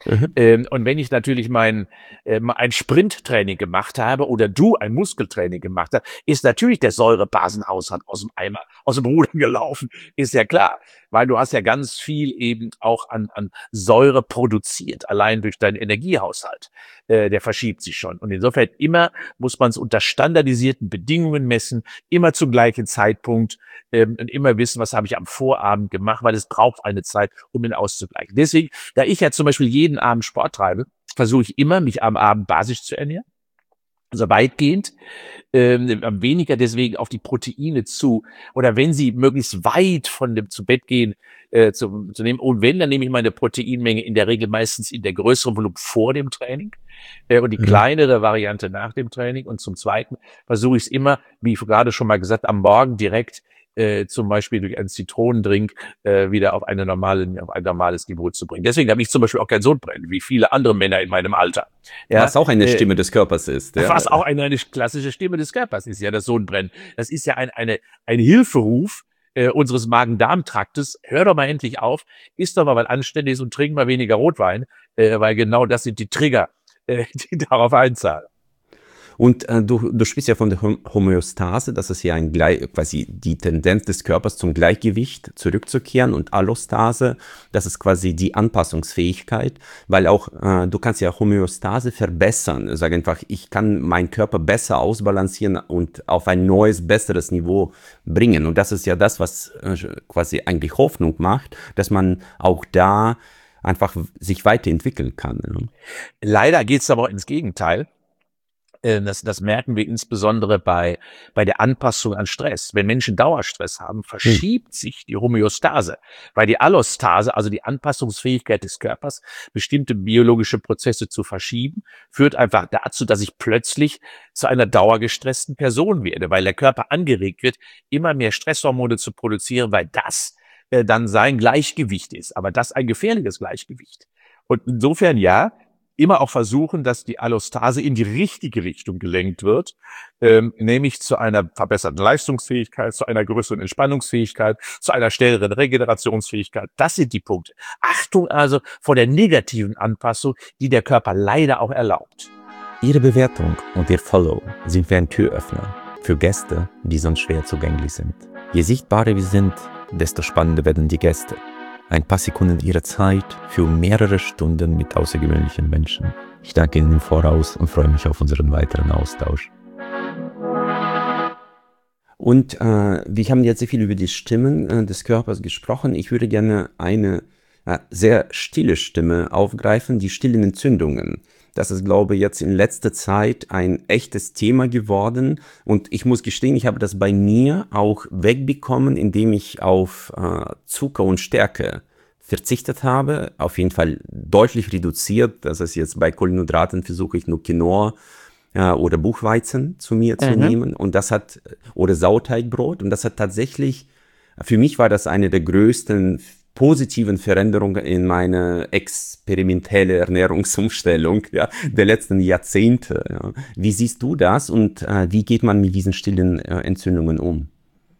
Mhm. Ähm, und wenn ich natürlich mein, äh, ein Sprinttraining gemacht habe oder du ein Muskeltraining gemacht hast, ist natürlich der Säurebasenhaushalt aus dem Eimer, aus dem Ruder gelaufen, ist ja klar. Weil du hast ja ganz viel eben auch an, an Säure produziert, allein durch deinen Energiehaushalt. Äh, der verschiebt sich schon. Und insofern immer muss man es unter standardisierten Bedingungen messen, immer zum gleichen Zeitpunkt ähm, und immer wissen, was habe ich am Vorabend gemacht, weil es braucht eine Zeit, um den auszugleichen. Deswegen, da ich ja zum Beispiel jeden Abend Sport treibe, versuche ich immer, mich am Abend basisch zu ernähren. Also weitgehend, ähm, weniger deswegen auf die Proteine zu, oder wenn sie möglichst weit von dem zu Bett gehen, äh, zu, zu nehmen. Und wenn, dann nehme ich meine Proteinmenge in der Regel meistens in der größeren Volumen vor dem Training äh, und die Mhm. kleinere Variante nach dem Training. Und zum Zweiten versuche ich es immer, wie ich gerade schon mal gesagt, am Morgen direkt äh, zum Beispiel durch einen Zitronendrink äh, wieder auf, eine normale, auf ein normales Niveau zu bringen. Deswegen habe ich zum Beispiel auch kein Sodbrennen, wie viele andere Männer in meinem Alter. Ja, Was auch eine äh, Stimme des Körpers ist. Ja. was auch eine, eine klassische Stimme des Körpers ist, ja, das Sodbrennen. Das ist ja ein, eine, ein Hilferuf äh, unseres Magen-Darm-Traktes. Hör doch mal endlich auf, isst doch mal was Anständiges und trink mal weniger Rotwein, äh, weil genau das sind die Trigger, äh, die darauf einzahlen. Und äh, du, du sprichst ja von der Homöostase, das ist ja ein Gle- quasi die Tendenz des Körpers zum Gleichgewicht zurückzukehren, und Allostase, das ist quasi die Anpassungsfähigkeit, weil auch äh, du kannst ja Homöostase verbessern, sag einfach, ich kann meinen Körper besser ausbalancieren und auf ein neues, besseres Niveau bringen, und das ist ja das, was äh, quasi eigentlich Hoffnung macht, dass man auch da einfach sich weiterentwickeln kann. Ne? Leider geht es aber auch ins Gegenteil. Das, das merken wir insbesondere bei, bei der Anpassung an Stress. Wenn Menschen Dauerstress haben, Hm. verschiebt sich die Homöostase, weil die Allostase, also die Anpassungsfähigkeit des Körpers, bestimmte biologische Prozesse zu verschieben, führt einfach dazu, dass ich plötzlich zu einer dauergestressten Person werde, weil der Körper angeregt wird, immer mehr Stresshormone zu produzieren, weil das äh, dann sein Gleichgewicht ist. Aber das ein gefährliches Gleichgewicht. Und insofern ja, immer auch versuchen, dass die Allostase in die richtige Richtung gelenkt wird, ähm, nämlich zu einer verbesserten Leistungsfähigkeit, zu einer größeren Entspannungsfähigkeit, zu einer schnelleren Regenerationsfähigkeit. Das sind die Punkte. Achtung also vor der negativen Anpassung, die der Körper leider auch erlaubt. Ihre Bewertung und Ihr Follow sind wie ein Türöffner für Gäste, die sonst schwer zugänglich sind. Je sichtbarer wir sind, desto spannender werden die Gäste. Ein paar Sekunden Ihrer Zeit für mehrere Stunden mit außergewöhnlichen Menschen. Ich danke Ihnen im Voraus und freue mich auf unseren weiteren Austausch. Und äh, wir haben jetzt sehr viel über die Stimmen äh, des Körpers gesprochen. Ich würde gerne eine äh, sehr stille Stimme aufgreifen, die stillen Entzündungen. Das ist, glaube ich, jetzt in letzter Zeit ein echtes Thema geworden. Und ich muss gestehen, ich habe das bei mir auch wegbekommen, indem ich auf äh, Zucker und Stärke verzichtet habe. Auf jeden Fall deutlich reduziert. Das ist jetzt bei Kohlenhydraten, versuche ich nur Quinoa äh, oder Buchweizen zu mir zu Mhm. nehmen. Und das hat, oder Sauerteigbrot. Und das hat tatsächlich, für mich war das eine der größten positiven Veränderungen in meine experimentelle Ernährungsumstellung ja, der letzten Jahrzehnte. Ja. Wie siehst du das, und äh, wie geht man mit diesen stillen äh, Entzündungen um?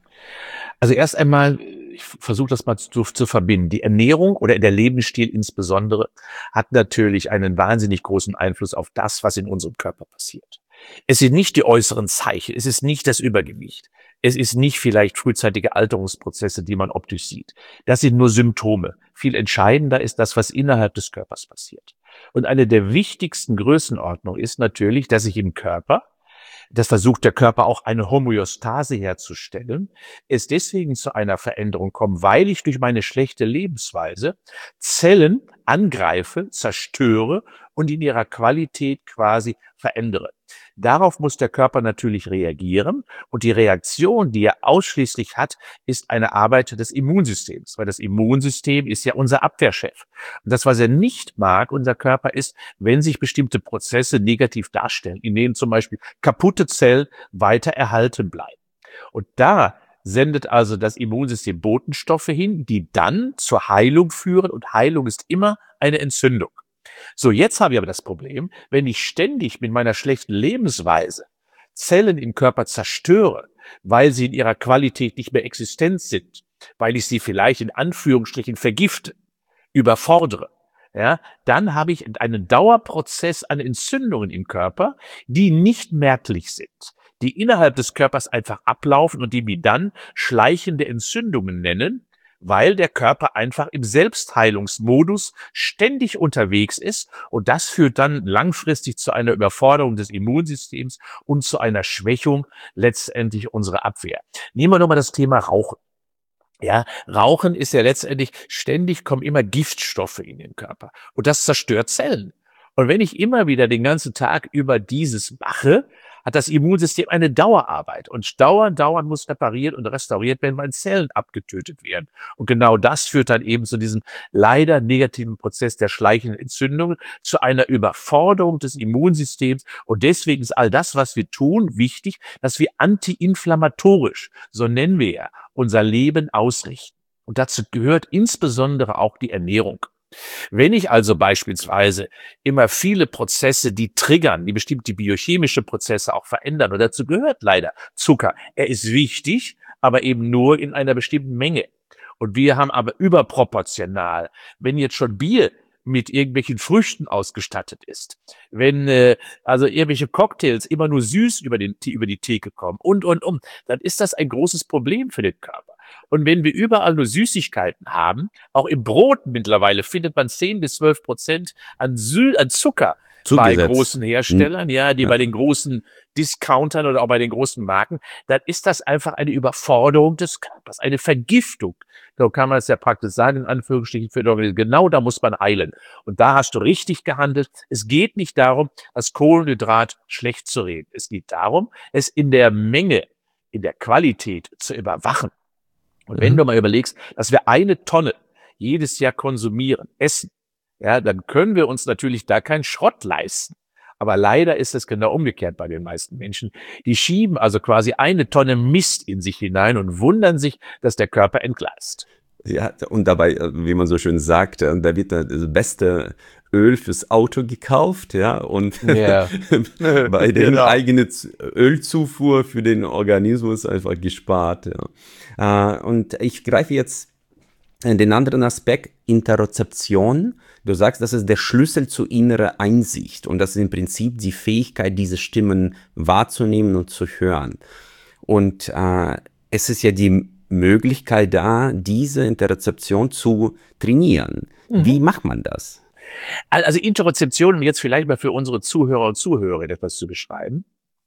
Also erst einmal, ich versuche das mal zu, zu verbinden. Die Ernährung oder der Lebensstil insbesondere hat natürlich einen wahnsinnig großen Einfluss auf das, was in unserem Körper passiert. Es sind nicht die äußeren Zeichen, es ist nicht das Übergewicht, es ist nicht vielleicht frühzeitige Alterungsprozesse, die man optisch sieht. Das sind nur Symptome. Viel entscheidender ist das, was innerhalb des Körpers passiert. Und eine der wichtigsten Größenordnungen ist natürlich, dass sich im Körper, das versucht der Körper auch, eine Homöostase herzustellen, es deswegen zu einer Veränderung kommt, weil ich durch meine schlechte Lebensweise Zellen angreife, zerstöre und in ihrer Qualität quasi verändere. Darauf muss der Körper natürlich reagieren, und die Reaktion, die er ausschließlich hat, ist eine Arbeit des Immunsystems, weil das Immunsystem ist ja unser Abwehrchef. Und das, was er nicht mag, unser Körper, ist, wenn sich bestimmte Prozesse negativ darstellen, in denen zum Beispiel kaputte Zellen weiter erhalten bleiben. Und da sendet also das Immunsystem Botenstoffe hin, die dann zur Heilung führen, und Heilung ist immer eine Entzündung. So, jetzt habe ich aber das Problem, wenn ich ständig mit meiner schlechten Lebensweise Zellen im Körper zerstöre, weil sie in ihrer Qualität nicht mehr existent sind, weil ich sie vielleicht in Anführungsstrichen vergifte, überfordere, ja, dann habe ich einen Dauerprozess an Entzündungen im Körper, die nicht merklich sind, die innerhalb des Körpers einfach ablaufen und die wir dann schleichende Entzündungen nennen, weil der Körper einfach im Selbstheilungsmodus ständig unterwegs ist und das führt dann langfristig zu einer Überforderung des Immunsystems und zu einer Schwächung letztendlich unserer Abwehr. Nehmen wir nochmal das Thema Rauchen. Ja, Rauchen ist ja letztendlich, ständig kommen immer Giftstoffe in den Körper und das zerstört Zellen. Und wenn ich immer wieder den ganzen Tag über dieses mache, hat das Immunsystem eine Dauerarbeit und dauernd, dauernd muss repariert und restauriert werden, weil Zellen abgetötet werden. Und genau das führt dann eben zu diesem leider negativen Prozess der schleichenden Entzündungen, zu einer Überforderung des Immunsystems. Und deswegen ist all das, was wir tun, wichtig, dass wir antiinflammatorisch, so nennen wir ja, unser Leben ausrichten. Und dazu gehört insbesondere auch die Ernährung. Wenn ich also beispielsweise immer viele Prozesse, die triggern, die bestimmte biochemische Prozesse auch verändern, und dazu gehört leider Zucker. Er ist wichtig, aber eben nur in einer bestimmten Menge. Und wir haben aber überproportional, wenn jetzt schon Bier mit irgendwelchen Früchten ausgestattet ist, wenn äh, also irgendwelche Cocktails immer nur süß über, den, über die Theke kommen und, und, und, dann ist das ein großes Problem für den Körper. Und wenn wir überall nur Süßigkeiten haben, auch im Brot mittlerweile findet man zehn bis zwölf Prozent an, Sü an Zucker bei Zugesetzt. großen Herstellern, Hm. ja, die Ja. bei den großen Discountern oder auch bei den großen Marken, dann ist das einfach eine Überforderung des Körpers, eine Vergiftung. So kann man es ja praktisch sagen, in Anführungsstrichen, für den Organismus. Genau da muss man heilen. Und da hast du richtig gehandelt. Es geht nicht darum, das Kohlenhydrat schlecht zu reden. Es geht darum, es in der Menge, in der Qualität zu überwachen. Und wenn Mhm. du mal überlegst, dass wir eine Tonne jedes Jahr konsumieren, essen, ja, dann können wir uns natürlich da keinen Schrott leisten. Aber leider ist es genau umgekehrt bei den meisten Menschen. Die schieben also quasi eine Tonne Mist in sich hinein und wundern sich, dass der Körper entgleist. Ja, und dabei, äh, wie man so schön sagt, äh, da wird das beste Öl fürs Auto gekauft, ja, und Ja. bei der Genau. eigenen Z- Ölzufuhr für den Organismus einfach gespart, ja. Äh, Und ich greife jetzt in den anderen Aspekt, Interozeption. Du sagst, das ist der Schlüssel zu innerer Einsicht und das ist im Prinzip die Fähigkeit, diese Stimmen wahrzunehmen und zu hören. Und äh, es ist ja die Möglichkeit da, diese Interozeption zu trainieren. Mhm. Wie macht man das? Also Interozeption, um jetzt vielleicht mal für unsere Zuhörer und Zuhörerinnen etwas zu beschreiben.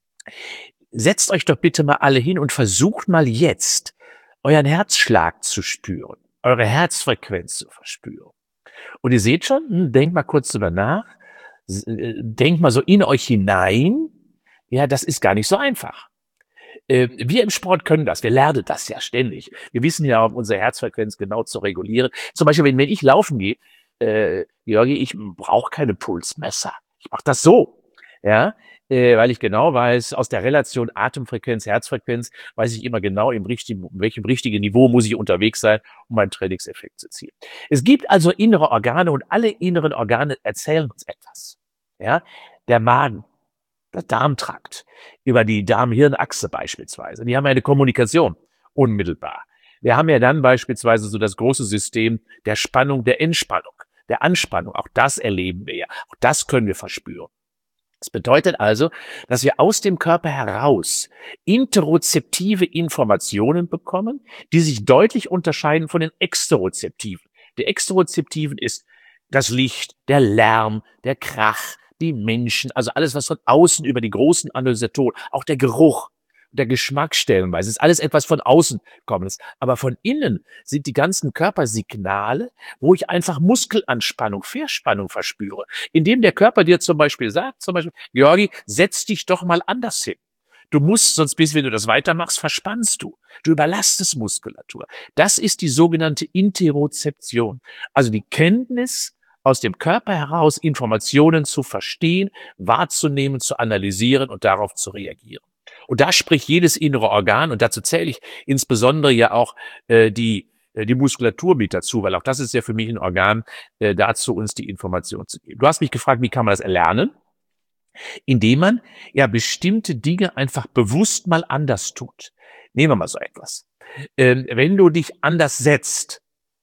Setzt euch doch bitte mal alle hin und versucht mal jetzt, euren Herzschlag zu spüren, eure Herzfrequenz zu verspüren. Und ihr seht schon, hm, denkt mal kurz drüber nach, s- äh, denkt mal so in euch hinein, ja, das ist gar nicht so einfach. Äh, Wir im Sport können das, wir lernen das ja ständig. Wir wissen ja, um unsere Herzfrequenz genau zu regulieren. Zum Beispiel, wenn, wenn ich laufen gehe, äh, Georgi, ich brauche keine Pulsmesser. Ich mache das so, ja, äh, weil ich genau weiß, aus der Relation Atemfrequenz, Herzfrequenz, weiß ich immer genau, im richtigen, in welchem richtigen Niveau muss ich unterwegs sein, um meinen Trainingseffekt zu zielen. Es gibt also innere Organe und alle inneren Organe erzählen uns etwas. Ja, der Magen, der Darmtrakt, über die Darm-Hirn-Achse beispielsweise. Die haben ja eine Kommunikation unmittelbar. Wir haben ja dann beispielsweise so das große System der Spannung, der Entspannung, der Anspannung. Auch das erleben wir ja. Auch das können wir verspüren. Das bedeutet also, dass wir aus dem Körper heraus interozeptive Informationen bekommen, die sich deutlich unterscheiden von den exterozeptiven. Die exterozeptiven ist das Licht, der Lärm, der Krach, die Menschen, also alles, was von außen über die großen Analysatoren, auch der Geruch, der Geschmack stellenweise, ist alles etwas von außen kommendes. Aber von innen sind die ganzen Körpersignale, wo ich einfach Muskelanspannung, Verspannung verspüre. Indem der Körper dir zum Beispiel sagt, zum Beispiel, Georgi, setz dich doch mal anders hin. Du musst, sonst bis, wenn du das weitermachst, verspannst du. Du überlastest Muskulatur. Das ist die sogenannte Interozeption. Also die Kenntnis, aus dem Körper heraus Informationen zu verstehen, wahrzunehmen, zu analysieren und darauf zu reagieren. Und da spricht jedes innere Organ, und dazu zähle ich insbesondere ja auch äh, die, äh, die Muskulatur mit dazu, weil auch das ist ja für mich ein Organ, äh, dazu uns die Information zu geben. Du hast mich gefragt, wie kann man das erlernen? Indem man ja bestimmte Dinge einfach bewusst mal anders tut. Nehmen wir mal so etwas. Ähm, wenn du dich anders setzt,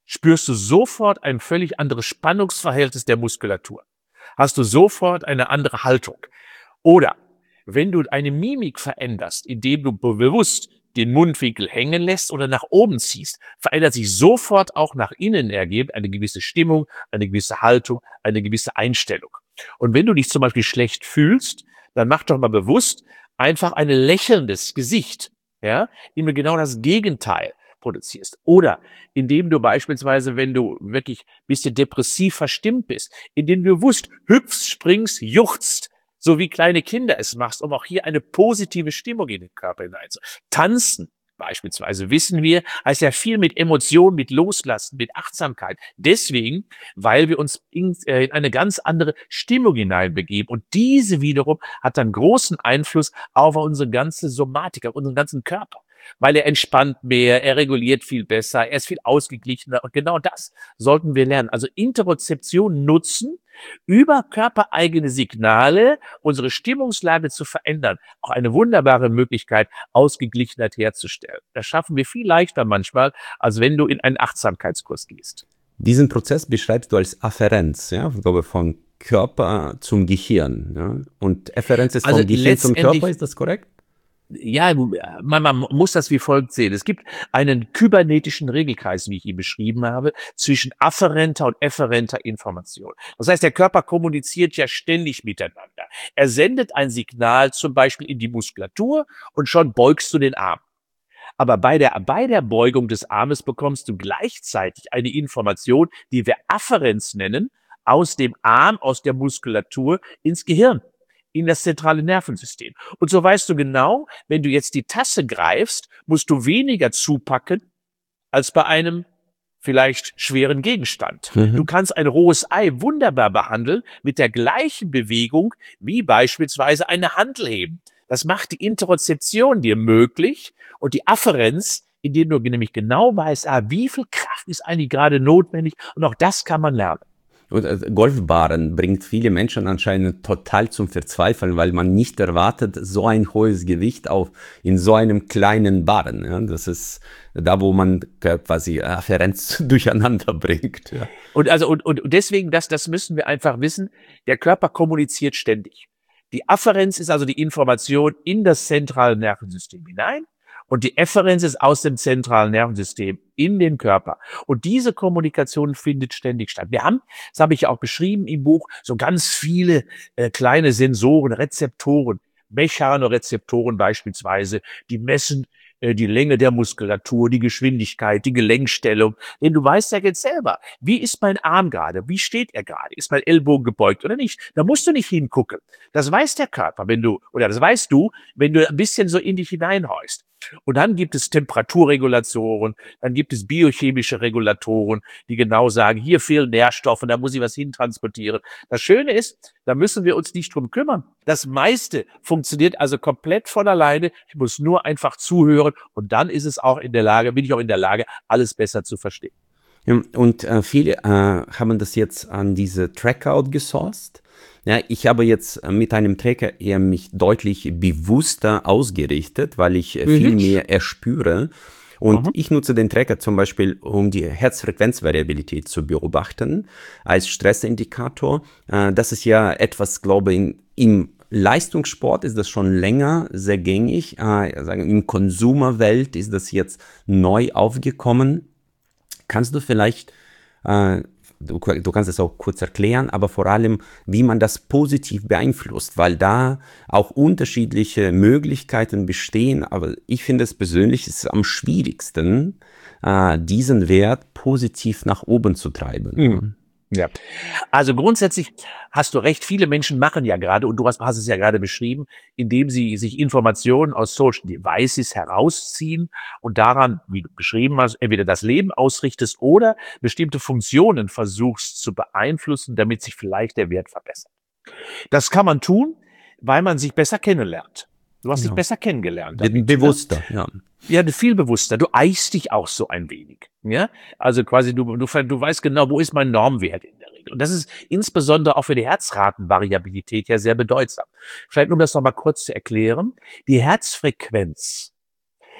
spürst du sofort ein völlig anderes Spannungsverhältnis der Muskulatur. Hast du sofort eine andere Haltung. Oder wenn du eine Mimik veränderst, indem du bewusst den Mundwinkel hängen lässt oder nach oben ziehst, verändert sich sofort auch nach innen ergeben eine gewisse Stimmung, eine gewisse Haltung, eine gewisse Einstellung. Und wenn du dich zum Beispiel schlecht fühlst, dann mach doch mal bewusst einfach ein lächelndes Gesicht, ja, indem du genau das Gegenteil produzierst. Oder indem du beispielsweise, wenn du wirklich ein bisschen depressiv verstimmt bist, indem du bewusst hüpfst, springst, juchzt, so wie kleine Kinder es machst, um auch hier eine positive Stimmung in den Körper hineinzu. Tanzen beispielsweise, wissen wir, heißt ja viel mit Emotionen, mit Loslassen, mit Achtsamkeit. Deswegen, weil wir uns in, äh, in eine ganz andere Stimmung hineinbegeben. Und diese wiederum hat dann großen Einfluss auf unsere ganze Somatik, auf unseren ganzen Körper. Weil er entspannt mehr, er reguliert viel besser, er ist viel ausgeglichener. Und genau das sollten wir lernen. Also Interozeption nutzen, über körpereigene Signale unsere Stimmungslage zu verändern. Auch eine wunderbare Möglichkeit, Ausgeglichenheit herzustellen. Das schaffen wir viel leichter manchmal, als wenn du in einen Achtsamkeitskurs gehst. Diesen Prozess beschreibst du als Afferenz, ja, ich glaube von Körper zum Gehirn. Ja? Und Afferenz ist vom Also Gehirn zum Körper, ist das korrekt? Ja, man, man muss das wie folgt sehen. Es gibt einen kybernetischen Regelkreis, wie ich ihn beschrieben habe, zwischen afferenter und efferenter Information. Das heißt, der Körper kommuniziert ja ständig miteinander. Er sendet ein Signal zum Beispiel in die Muskulatur und schon beugst du den Arm. Aber bei der, bei der Beugung des Armes bekommst du gleichzeitig eine Information, die wir Afferenz nennen, aus dem Arm, aus der Muskulatur ins Gehirn, in das zentrale Nervensystem. Und so weißt du genau, wenn du jetzt die Tasse greifst, musst du weniger zupacken als bei einem vielleicht schweren Gegenstand. Mhm. Du kannst ein rohes Ei wunderbar behandeln mit der gleichen Bewegung wie beispielsweise eine Hantel heben. Das macht die Interozeption dir möglich und die Afferenz, indem du nämlich genau weißt, ah, wie viel Kraft ist eigentlich gerade notwendig, und auch das kann man lernen. Und äh, Golfbahnen bringt viele Menschen anscheinend total zum Verzweifeln, weil man nicht erwartet, so ein hohes Gewicht auf in so einem kleinen Barren. Ja? Das ist da, wo man quasi Afferenz durcheinander bringt. Ja. Und also und, und deswegen, das, das müssen wir einfach wissen, der Körper kommuniziert ständig. Die Afferenz ist also die Information in das zentrale Nervensystem hinein. Und die Efferenz ist aus dem zentralen Nervensystem in den Körper. Und diese Kommunikation findet ständig statt. Wir haben, das habe ich ja auch beschrieben im Buch, so ganz viele äh, kleine Sensoren, Rezeptoren, Mechanorezeptoren beispielsweise, die messen äh, die Länge der Muskulatur, die Geschwindigkeit, die Gelenkstellung. Denn du weißt ja jetzt selber, wie ist mein Arm gerade? Wie steht er gerade? Ist mein Ellbogen gebeugt oder nicht? Da musst du nicht hingucken. Das weiß der Körper, wenn du, oder das weißt du, wenn du ein bisschen so in dich hineinhorchst. Und dann gibt es Temperaturregulatoren, dann gibt es biochemische Regulatoren, die genau sagen, hier fehlen Nährstoffe, da muss ich was hintransportieren. Das Schöne ist, da müssen wir uns nicht drum kümmern. Das meiste funktioniert also komplett von alleine. Ich muss nur einfach zuhören und dann ist es auch in der Lage, bin ich auch in der Lage, alles besser zu verstehen. Ja, und äh, viele äh, haben das jetzt an diese Tracker outgesourced. Ja, ich habe jetzt mit einem Tracker eher mich deutlich bewusster ausgerichtet, weil ich mhm. viel mehr erspüre. Und mhm. ich nutze den Tracker zum Beispiel, um die Herzfrequenzvariabilität zu beobachten, als Stressindikator. Äh, das ist ja etwas, glaube ich, im Leistungssport ist das schon länger sehr gängig. Äh, sagen, in Konsumerwelt ist das jetzt neu aufgekommen. Kannst du vielleicht äh, Du, du kannst es auch kurz erklären, aber vor allem, wie man das positiv beeinflusst, weil da auch unterschiedliche Möglichkeiten bestehen. Aber ich finde es persönlich ist am schwierigsten, äh, diesen Wert positiv nach oben zu treiben. Mhm. Ja, also grundsätzlich hast du recht, viele Menschen machen ja gerade, und du hast, hast es ja gerade beschrieben, indem sie sich Informationen aus Social Devices herausziehen und daran, wie du beschrieben hast, entweder das Leben ausrichtest oder bestimmte Funktionen versuchst zu beeinflussen, damit sich vielleicht der Wert verbessert. Das kann man tun, weil man sich besser kennenlernt. Du hast ja. dich besser kennengelernt. Damit, bewusster, ne? ja. Ja, viel bewusster. Du eichst dich auch so ein wenig. Ja, also quasi du, du, du weißt genau, wo ist mein Normwert in der Regel. Und das ist insbesondere auch für die Herzratenvariabilität ja sehr bedeutsam. Vielleicht um das nochmal kurz zu erklären. Die Herzfrequenz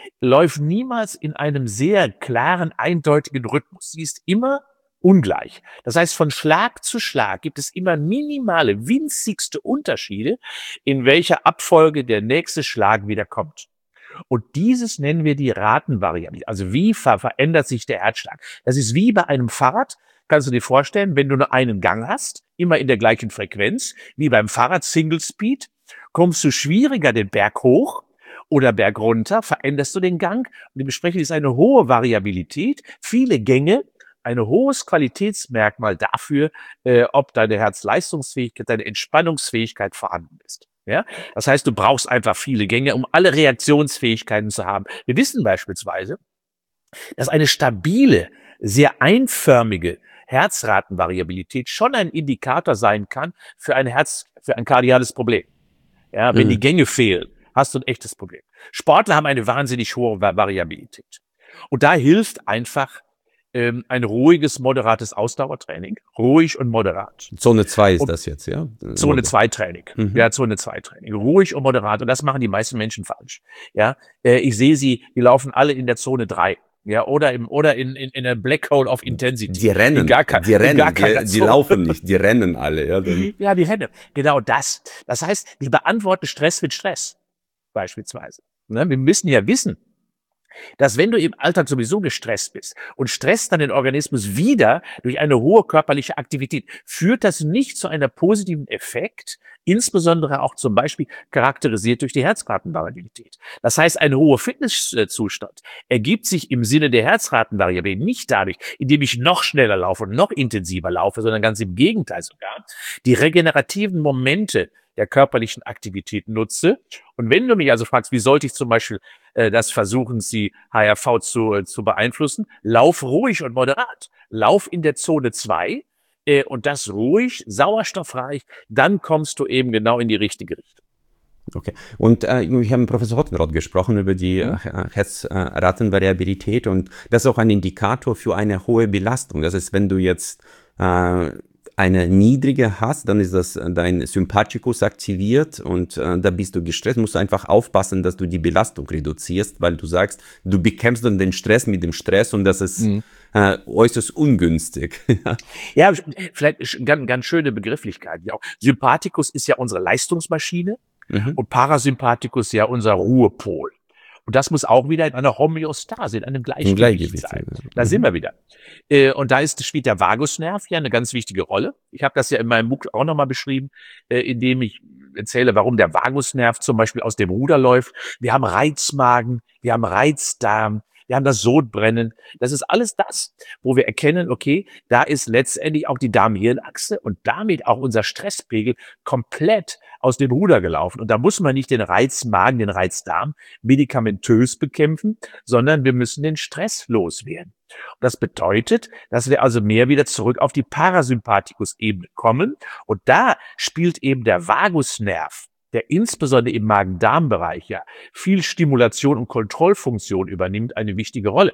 läuft niemals in einem sehr klaren, eindeutigen Rhythmus. Sie ist immer ungleich. Das heißt, von Schlag zu Schlag gibt es immer minimale, winzigste Unterschiede, in welcher Abfolge der nächste Schlag wieder kommt. Und dieses nennen wir die Ratenvariabilität. Also wie ver verändert sich der Herzschlag? Das ist wie bei einem Fahrrad. Kannst du dir vorstellen, wenn du nur einen Gang hast, immer in der gleichen Frequenz, wie beim Fahrrad Single Speed, kommst du schwieriger den Berg hoch oder Berg runter, veränderst du den Gang. Und dementsprechend ist eine hohe Variabilität, viele Gänge, ein hohes Qualitätsmerkmal dafür, äh, ob deine Herzleistungsfähigkeit, deine Entspannungsfähigkeit vorhanden ist. Ja, das heißt, du brauchst einfach viele Gänge, um alle Reaktionsfähigkeiten zu haben. Wir wissen beispielsweise, dass eine stabile, sehr einförmige Herzratenvariabilität schon ein Indikator sein kann für ein Herz, für ein kardiales Problem. Ja, wenn Mhm. die Gänge fehlen, hast du ein echtes Problem. Sportler haben eine wahnsinnig hohe Variabilität. Und da hilft einfach ähm, ein ruhiges, moderates Ausdauertraining. Ruhig und moderat. Zone zwei ist Und das jetzt, ja? Zone zwei Training. Mhm. Ja, Zone zwei Training. Ruhig und moderat. Und das machen die meisten Menschen falsch. Ja, äh, ich sehe sie, die laufen alle in der Zone drei. Ja, oder im, oder in, in, in der Black Hole of Intensity. Die rennen, In gar kein- die in rennen, gar keiner die, die Zone. laufen nicht, die rennen alle, ja. Dann, Ja, die Hände. Genau das. Das heißt, die beantworten Stress mit Stress. Beispielsweise. Ne? Wir müssen ja wissen, dass wenn du im Alltag sowieso gestresst bist und stresst dann den Organismus wieder durch eine hohe körperliche Aktivität, führt das nicht zu einem positiven Effekt, insbesondere auch zum Beispiel charakterisiert durch die Herzratenvariabilität. Das heißt, ein hoher Fitnesszustand ergibt sich im Sinne der Herzratenvariabilität nicht dadurch, indem ich noch schneller laufe und noch intensiver laufe, sondern ganz im Gegenteil sogar. Die regenerativen Momente der körperlichen Aktivität nutze. Und wenn du mich also fragst, wie sollte ich zum Beispiel äh, das versuchen, sie H R V zu, äh, zu beeinflussen, lauf ruhig und moderat. Lauf in der Zone zwei äh, und das ruhig, sauerstoffreich, dann kommst du eben genau in die richtige Richtung. okay. Und äh, wir haben mit Professor Hottenrott gesprochen über die Mhm. äh, Herzratenvariabilität und das ist auch ein Indikator für eine hohe Belastung. Das ist, wenn du jetzt äh, eine niedrige hast, dann ist das dein Sympathikus aktiviert und äh, da bist du gestresst. Musst du einfach aufpassen, dass du die Belastung reduzierst, weil du sagst, du bekämpfst dann den Stress mit dem Stress und das ist Mhm. äh, äußerst ungünstig. Ja, vielleicht ganz, ganz schöne Begrifflichkeit. Ja, auch Sympathikus ist ja unsere Leistungsmaschine Mhm. und Parasympathikus ja unser Ruhepol. Und das muss auch wieder in einer Homöostase, in einem Gleichgewicht, Gleichgewicht sein. sein, ja. Da Mhm. sind wir wieder. Äh, und da ist, spielt der Vagusnerv ja eine ganz wichtige Rolle. Ich habe das ja in meinem Buch auch nochmal beschrieben, äh, indem ich erzähle, warum der Vagusnerv zum Beispiel aus dem Ruder läuft. Wir haben Reizmagen, wir haben Reizdarm, wir haben das Sodbrennen. Das ist alles das, wo wir erkennen, okay, da ist letztendlich auch die Darm-Hirn-Achse und damit auch unser Stresspegel komplett aus dem Ruder gelaufen. Und da muss man nicht den Reizmagen, den Reizdarm medikamentös bekämpfen, sondern wir müssen den Stress loswerden. Und das bedeutet, dass wir also mehr wieder zurück auf die Parasympathikus-Ebene kommen. Und da spielt eben der Vagusnerv, der insbesondere im Magen-Darm-Bereich ja viel Stimulation und Kontrollfunktion übernimmt, eine wichtige Rolle.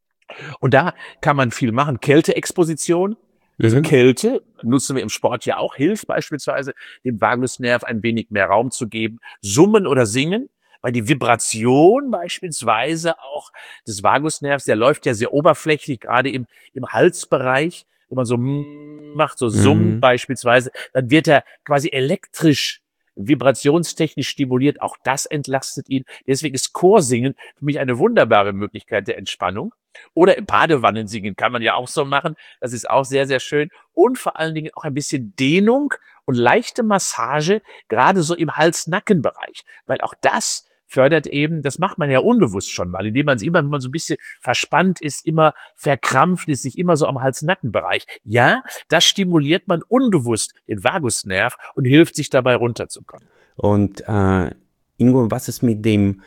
Und da kann man viel machen. Kälteexposition, also Mhm. Kälte nutzen wir im Sport ja auch, hilft beispielsweise dem Vagusnerv ein wenig mehr Raum zu geben. Summen oder singen, weil die Vibration beispielsweise auch des Vagusnervs, der läuft ja sehr oberflächlich, gerade im, im Halsbereich, wenn man so mm macht, so summt Mhm. beispielsweise, dann wird er quasi elektrisch, vibrationstechnisch stimuliert. Auch das entlastet ihn. Deswegen ist Chorsingen für mich eine wunderbare Möglichkeit der Entspannung. Oder im Badewannen singen kann man ja auch so machen. Das ist auch sehr, sehr schön. Und vor allen Dingen auch ein bisschen Dehnung und leichte Massage, gerade so im Hals-Nacken-Bereich. Weil auch das fördert eben, das macht man ja unbewusst schon mal, indem man es immer, wenn man so ein bisschen verspannt ist, immer verkrampft ist, sich immer so am Hals-Nacken-Bereich. Ja, das stimuliert man unbewusst den Vagusnerv und hilft sich dabei runterzukommen. Und äh, Ingo, was ist mit dem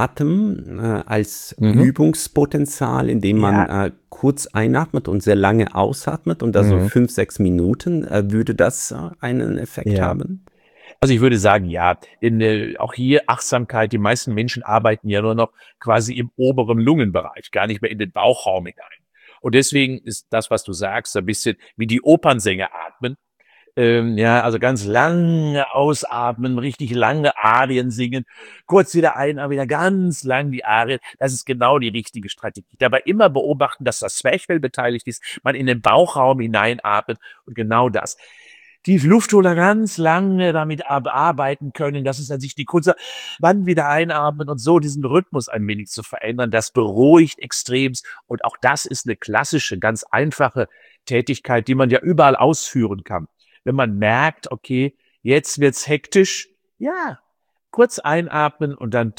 Atem äh, als Mhm. Übungspotenzial, indem man Ja. äh, kurz einatmet und sehr lange ausatmet und also Mhm. fünf, sechs Minuten, äh, würde das äh, einen Effekt Ja. haben? Also ich würde sagen, ja, denn äh, auch hier Achtsamkeit, die meisten Menschen arbeiten ja nur noch quasi im oberen Lungenbereich, gar nicht mehr in den Bauchraum hinein. Und deswegen ist das, was du sagst, ein bisschen wie die Opernsänger atmen. Ähm, ja, also ganz lange ausatmen, richtig lange Arien singen, kurz wieder einatmen, wieder ganz lang die Arien. Das ist genau die richtige Strategie. Dabei immer beobachten, dass das Zwerchfell beteiligt ist, man in den Bauchraum hineinatmet und genau das. Die Luftholer ganz lange damit arbeiten können, das ist an sich die Kunst, wann wieder einatmen und so diesen Rhythmus ein wenig zu verändern, das beruhigt extremst und auch das ist eine klassische, ganz einfache Tätigkeit, die man ja überall ausführen kann. Wenn man merkt, okay, jetzt wird's hektisch, ja, kurz einatmen und dann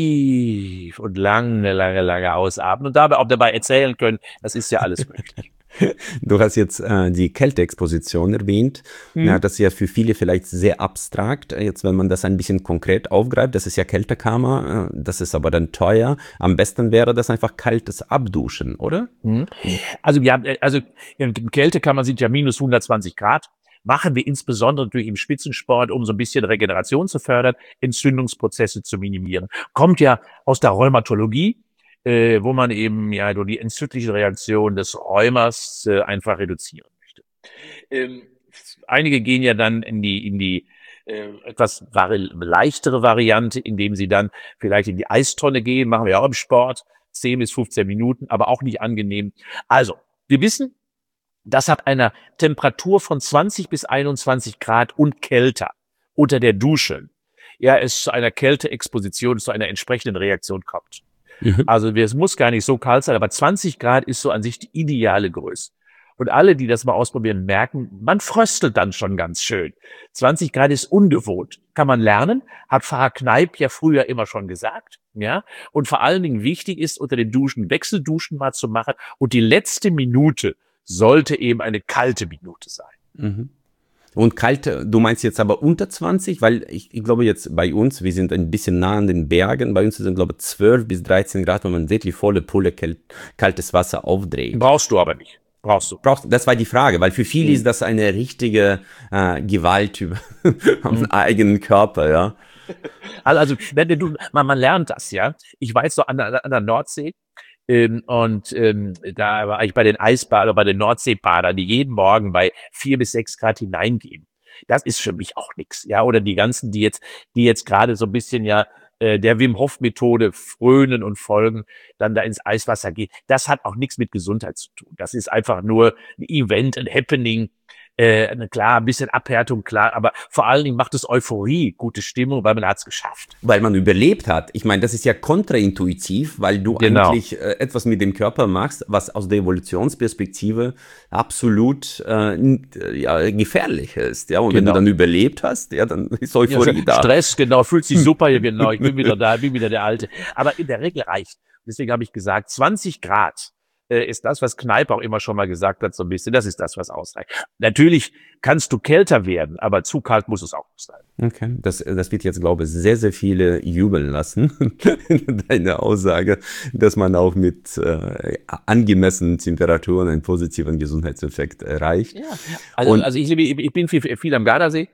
tief und lange, lange, lange ausatmen und dabei auch dabei erzählen können, das ist ja alles möglich. Du hast jetzt äh, die Kälteexposition erwähnt. Ja, Mhm. das ist ja für viele vielleicht sehr abstrakt. Jetzt, wenn man das ein bisschen konkret aufgreift, das ist ja Kältekammer, äh, das ist aber dann teuer. Am besten wäre das einfach kaltes Abduschen, oder? Mhm. Also ja, also in Kältekammer sind ja minus hundertzwanzig Grad. Machen wir insbesondere natürlich im Spitzensport, um so ein bisschen Regeneration zu fördern, Entzündungsprozesse zu minimieren. Kommt ja aus der Rheumatologie, äh, wo man eben ja durch die entzündliche Reaktion des Rheumas äh, einfach reduzieren möchte. Ähm, einige gehen ja dann in die in die äh, etwas vari leichtere Variante, indem sie dann vielleicht in die Eistonne gehen, machen wir auch im Sport, zehn bis fünfzehn Minuten, aber auch nicht angenehm. Also, wir wissen, dass ab einer Temperatur von zwanzig bis einundzwanzig Grad und kälter unter der Dusche, ja, es zu einer Kälteexposition, zu einer entsprechenden Reaktion kommt. Mhm. Also es muss gar nicht so kalt sein, aber zwanzig Grad ist so an sich die ideale Größe. Und alle, die das mal ausprobieren, merken, man fröstelt dann schon ganz schön. zwanzig Grad ist ungewohnt. Kann man lernen, hat Pfarrer Kneipp ja früher immer schon gesagt. Ja, und vor allen Dingen wichtig ist, unter den Duschen Wechselduschen mal zu machen. Und die letzte Minute sollte eben eine kalte Minute sein. Mhm. Und kalt, du meinst jetzt aber unter zwanzig, weil ich, ich glaube jetzt bei uns, wir sind ein bisschen nah an den Bergen, bei uns sind glaube ich zwölf bis dreizehn Grad, wenn man wirklich volle Pulle kalt, kaltes Wasser aufdreht. Brauchst du aber nicht. Brauchst du. Brauchst, das war die Frage, weil für viele ist Mhm. das eine richtige äh, Gewalt über am Mhm. eigenen Körper, ja. Also, wenn du, man, man lernt das, ja. Ich war jetzt so an der, an der Nordsee, ähm, und ähm, da war ich bei den Eisbadern, bei den Nordseebadern, die jeden Morgen bei vier bis sechs Grad hineingehen. Das ist für mich auch nix, ja. Oder die ganzen, die jetzt, die jetzt gerade so ein bisschen ja äh, der Wim Hof Methode frönen und folgen, dann da ins Eiswasser gehen. Das hat auch nichts mit Gesundheit zu tun. Das ist einfach nur ein Event, ein Happening. Äh, klar, ein bisschen Abhärtung, klar, aber vor allen Dingen macht es Euphorie, gute Stimmung, weil man hat's geschafft. Weil man überlebt hat. Ich meine, das ist ja kontraintuitiv, weil du Genau. eigentlich äh, etwas mit dem Körper machst, was aus der Evolutionsperspektive absolut äh, n- äh, ja, gefährlich ist. Ja, und wenn du Genau. dann überlebt hast, ja, dann ist Ja, Euphorie da. Stress, genau, fühlt sich super, ja, genau, ich bin wieder da, ich bin wieder der Alte. Aber in der Regel reicht. Deswegen habe ich gesagt, zwanzig Grad äh, ist das, was Kneipp auch immer schon mal gesagt hat, so ein bisschen, das ist das, was ausreicht. Natürlich kannst du kälter werden, aber zu kalt muss es auch nicht sein. Okay, das, das wird jetzt, glaube ich, sehr, sehr viele jubeln lassen, deine Aussage, dass man auch mit äh, angemessenen Temperaturen einen positiven Gesundheitseffekt erreicht. Ja. Also, Und also ich, lebe- ich bin viel, viel am Gardasee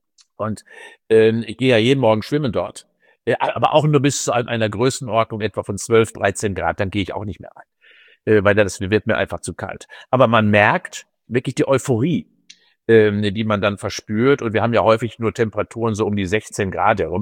und ähm, ich gehe ja jeden Morgen schwimmen dort. Äh, aber auch nur bis zu ein- einer Größenordnung etwa von zwölf, dreizehn Grad, dann gehe ich auch nicht mehr rein. Äh, weil das wird mir einfach zu kalt. Aber man merkt wirklich die Euphorie, ähm, die man dann verspürt. Und wir haben ja häufig nur Temperaturen so um die sechzehn Grad herum.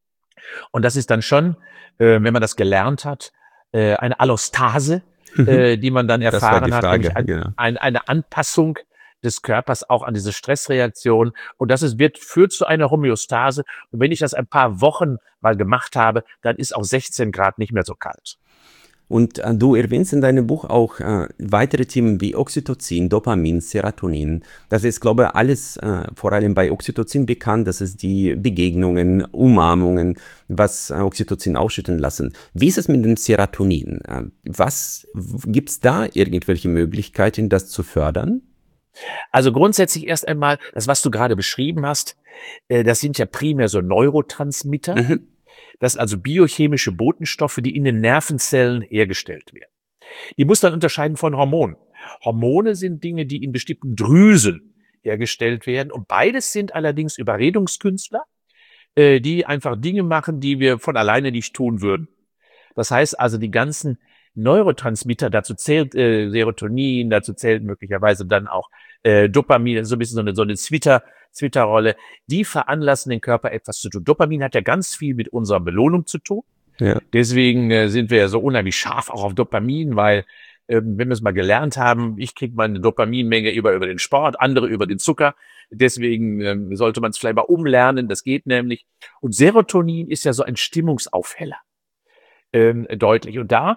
Und das ist dann schon, äh, wenn man das gelernt hat, äh, eine Allostase, äh, die man dann das war die erfahren hat, Frage, nämlich ein, genau. ein, eine Anpassung des Körpers auch an diese Stressreaktion. Und das ist, wird, führt zu einer Homöostase. Und wenn ich das ein paar Wochen mal gemacht habe, dann ist auch sechzehn Grad nicht mehr so kalt. Und äh, du erwähnst in deinem Buch auch äh, weitere Themen wie Oxytocin, Dopamin, Serotonin. Das ist, glaube ich, alles äh, vor allem bei Oxytocin bekannt. Das ist die Begegnungen, Umarmungen, was äh, Oxytocin ausschütten lassen. Wie ist es mit dem Serotonin? Äh, was gibt es da irgendwelche Möglichkeiten, das zu fördern? Also grundsätzlich erst einmal, das, was du gerade beschrieben hast, äh, das sind ja primär so Neurotransmitter. Mhm. Das sind also biochemische Botenstoffe, die in den Nervenzellen hergestellt werden. Die muss man unterscheiden von Hormonen. Hormone sind Dinge, die in bestimmten Drüsen hergestellt werden. Und beides sind allerdings Überredungskünstler, äh, die einfach Dinge machen, die wir von alleine nicht tun würden. Das heißt also, die ganzen Neurotransmitter, dazu zählt äh, Serotonin, dazu zählt möglicherweise dann auch äh, Dopamin, so ein bisschen so eine, so eine Twitter, Twitter-Rolle, die veranlassen den Körper etwas zu tun. Dopamin hat ja ganz viel mit unserer Belohnung zu tun. Ja. Deswegen äh, sind wir ja so unheimlich scharf auch auf Dopamin, weil ähm, wenn wir es mal gelernt haben, ich kriege meine Dopaminmenge über, über den Sport, andere über den Zucker. Deswegen ähm, sollte man es vielleicht mal umlernen, das geht nämlich. Und Serotonin ist ja so ein Stimmungsaufheller, ähm, deutlich. Und da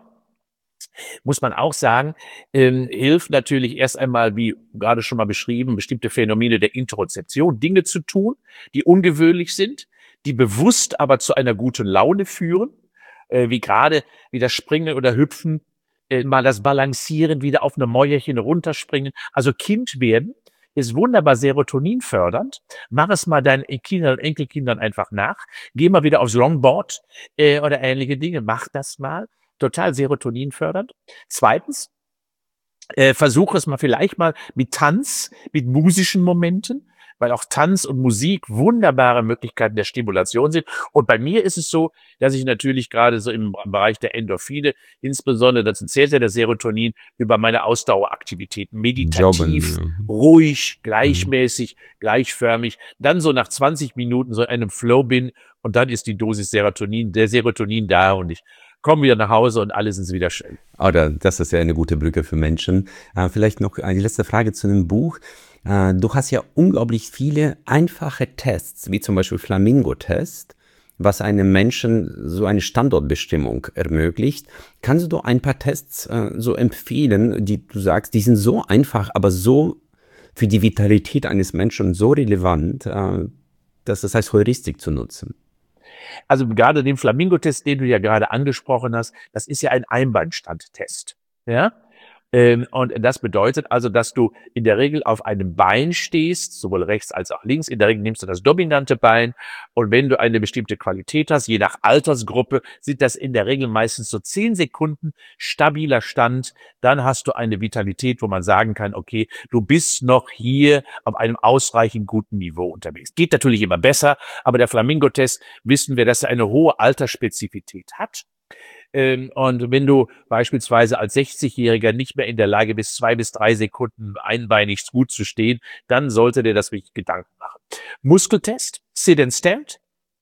muss man auch sagen, ähm, hilft natürlich erst einmal, wie gerade schon mal beschrieben, bestimmte Phänomene der Interozeption, Dinge zu tun, die ungewöhnlich sind, die bewusst aber zu einer guten Laune führen, äh, wie gerade wie das Springen oder Hüpfen, äh, mal das Balancieren, wieder auf eine Mäuerchen runterspringen. Also Kind werden ist wunderbar serotoninfördernd. Mach es mal deinen Kindern und Enkelkindern einfach nach. Geh mal wieder aufs Longboard äh, oder ähnliche Dinge. Mach das mal. Total serotoninfördernd. Zweitens, äh, versuche es mal vielleicht mal mit Tanz, mit musischen Momenten, weil auch Tanz und Musik wunderbare Möglichkeiten der Stimulation sind. Und bei mir ist es so, dass ich natürlich gerade so im Bereich der Endorphine, insbesondere dazu zählt ja das Serotonin, über meine Ausdaueraktivitäten, meditativ, Jobben, ja. ruhig, gleichmäßig, gleichförmig, dann so nach zwanzig Minuten so in einem Flow bin und dann ist die Dosis Serotonin, der Serotonin da und ich komme wieder nach Hause und alles ist wieder schön. Oder das ist ja eine gute Brücke für Menschen. Äh, vielleicht noch eine letzte Frage zu dem Buch. Äh, du hast ja unglaublich viele einfache Tests, wie zum Beispiel Flamingo-Test, was einem Menschen so eine Standortbestimmung ermöglicht. Kannst du ein paar Tests äh, so empfehlen, die du sagst, die sind so einfach, aber so für die Vitalität eines Menschen so relevant, äh, dass es heißt, Heuristik zu nutzen? Also gerade den Flamingo-Test, den du ja gerade angesprochen hast, das ist ja ein Einbeinstand-Test. Ja? Ähm, und das bedeutet also, dass du in der Regel auf einem Bein stehst, sowohl rechts als auch links. In der Regel nimmst du das dominante Bein. Und wenn du eine bestimmte Qualität hast, je nach Altersgruppe, sind das in der Regel meistens so zehn Sekunden stabiler Stand. Dann hast du eine Vitalität, wo man sagen kann, okay, du bist noch hier auf einem ausreichend guten Niveau unterwegs. Geht natürlich immer besser, aber der Flamingo-Test wissen wir, dass er eine hohe Altersspezifität hat. Und wenn du beispielsweise als sechzigjähriger nicht mehr in der Lage bist, zwei bis drei Sekunden einbeinig gut zu stehen, dann sollte dir das wirklich Gedanken machen. Muskeltest, Sit and Stand.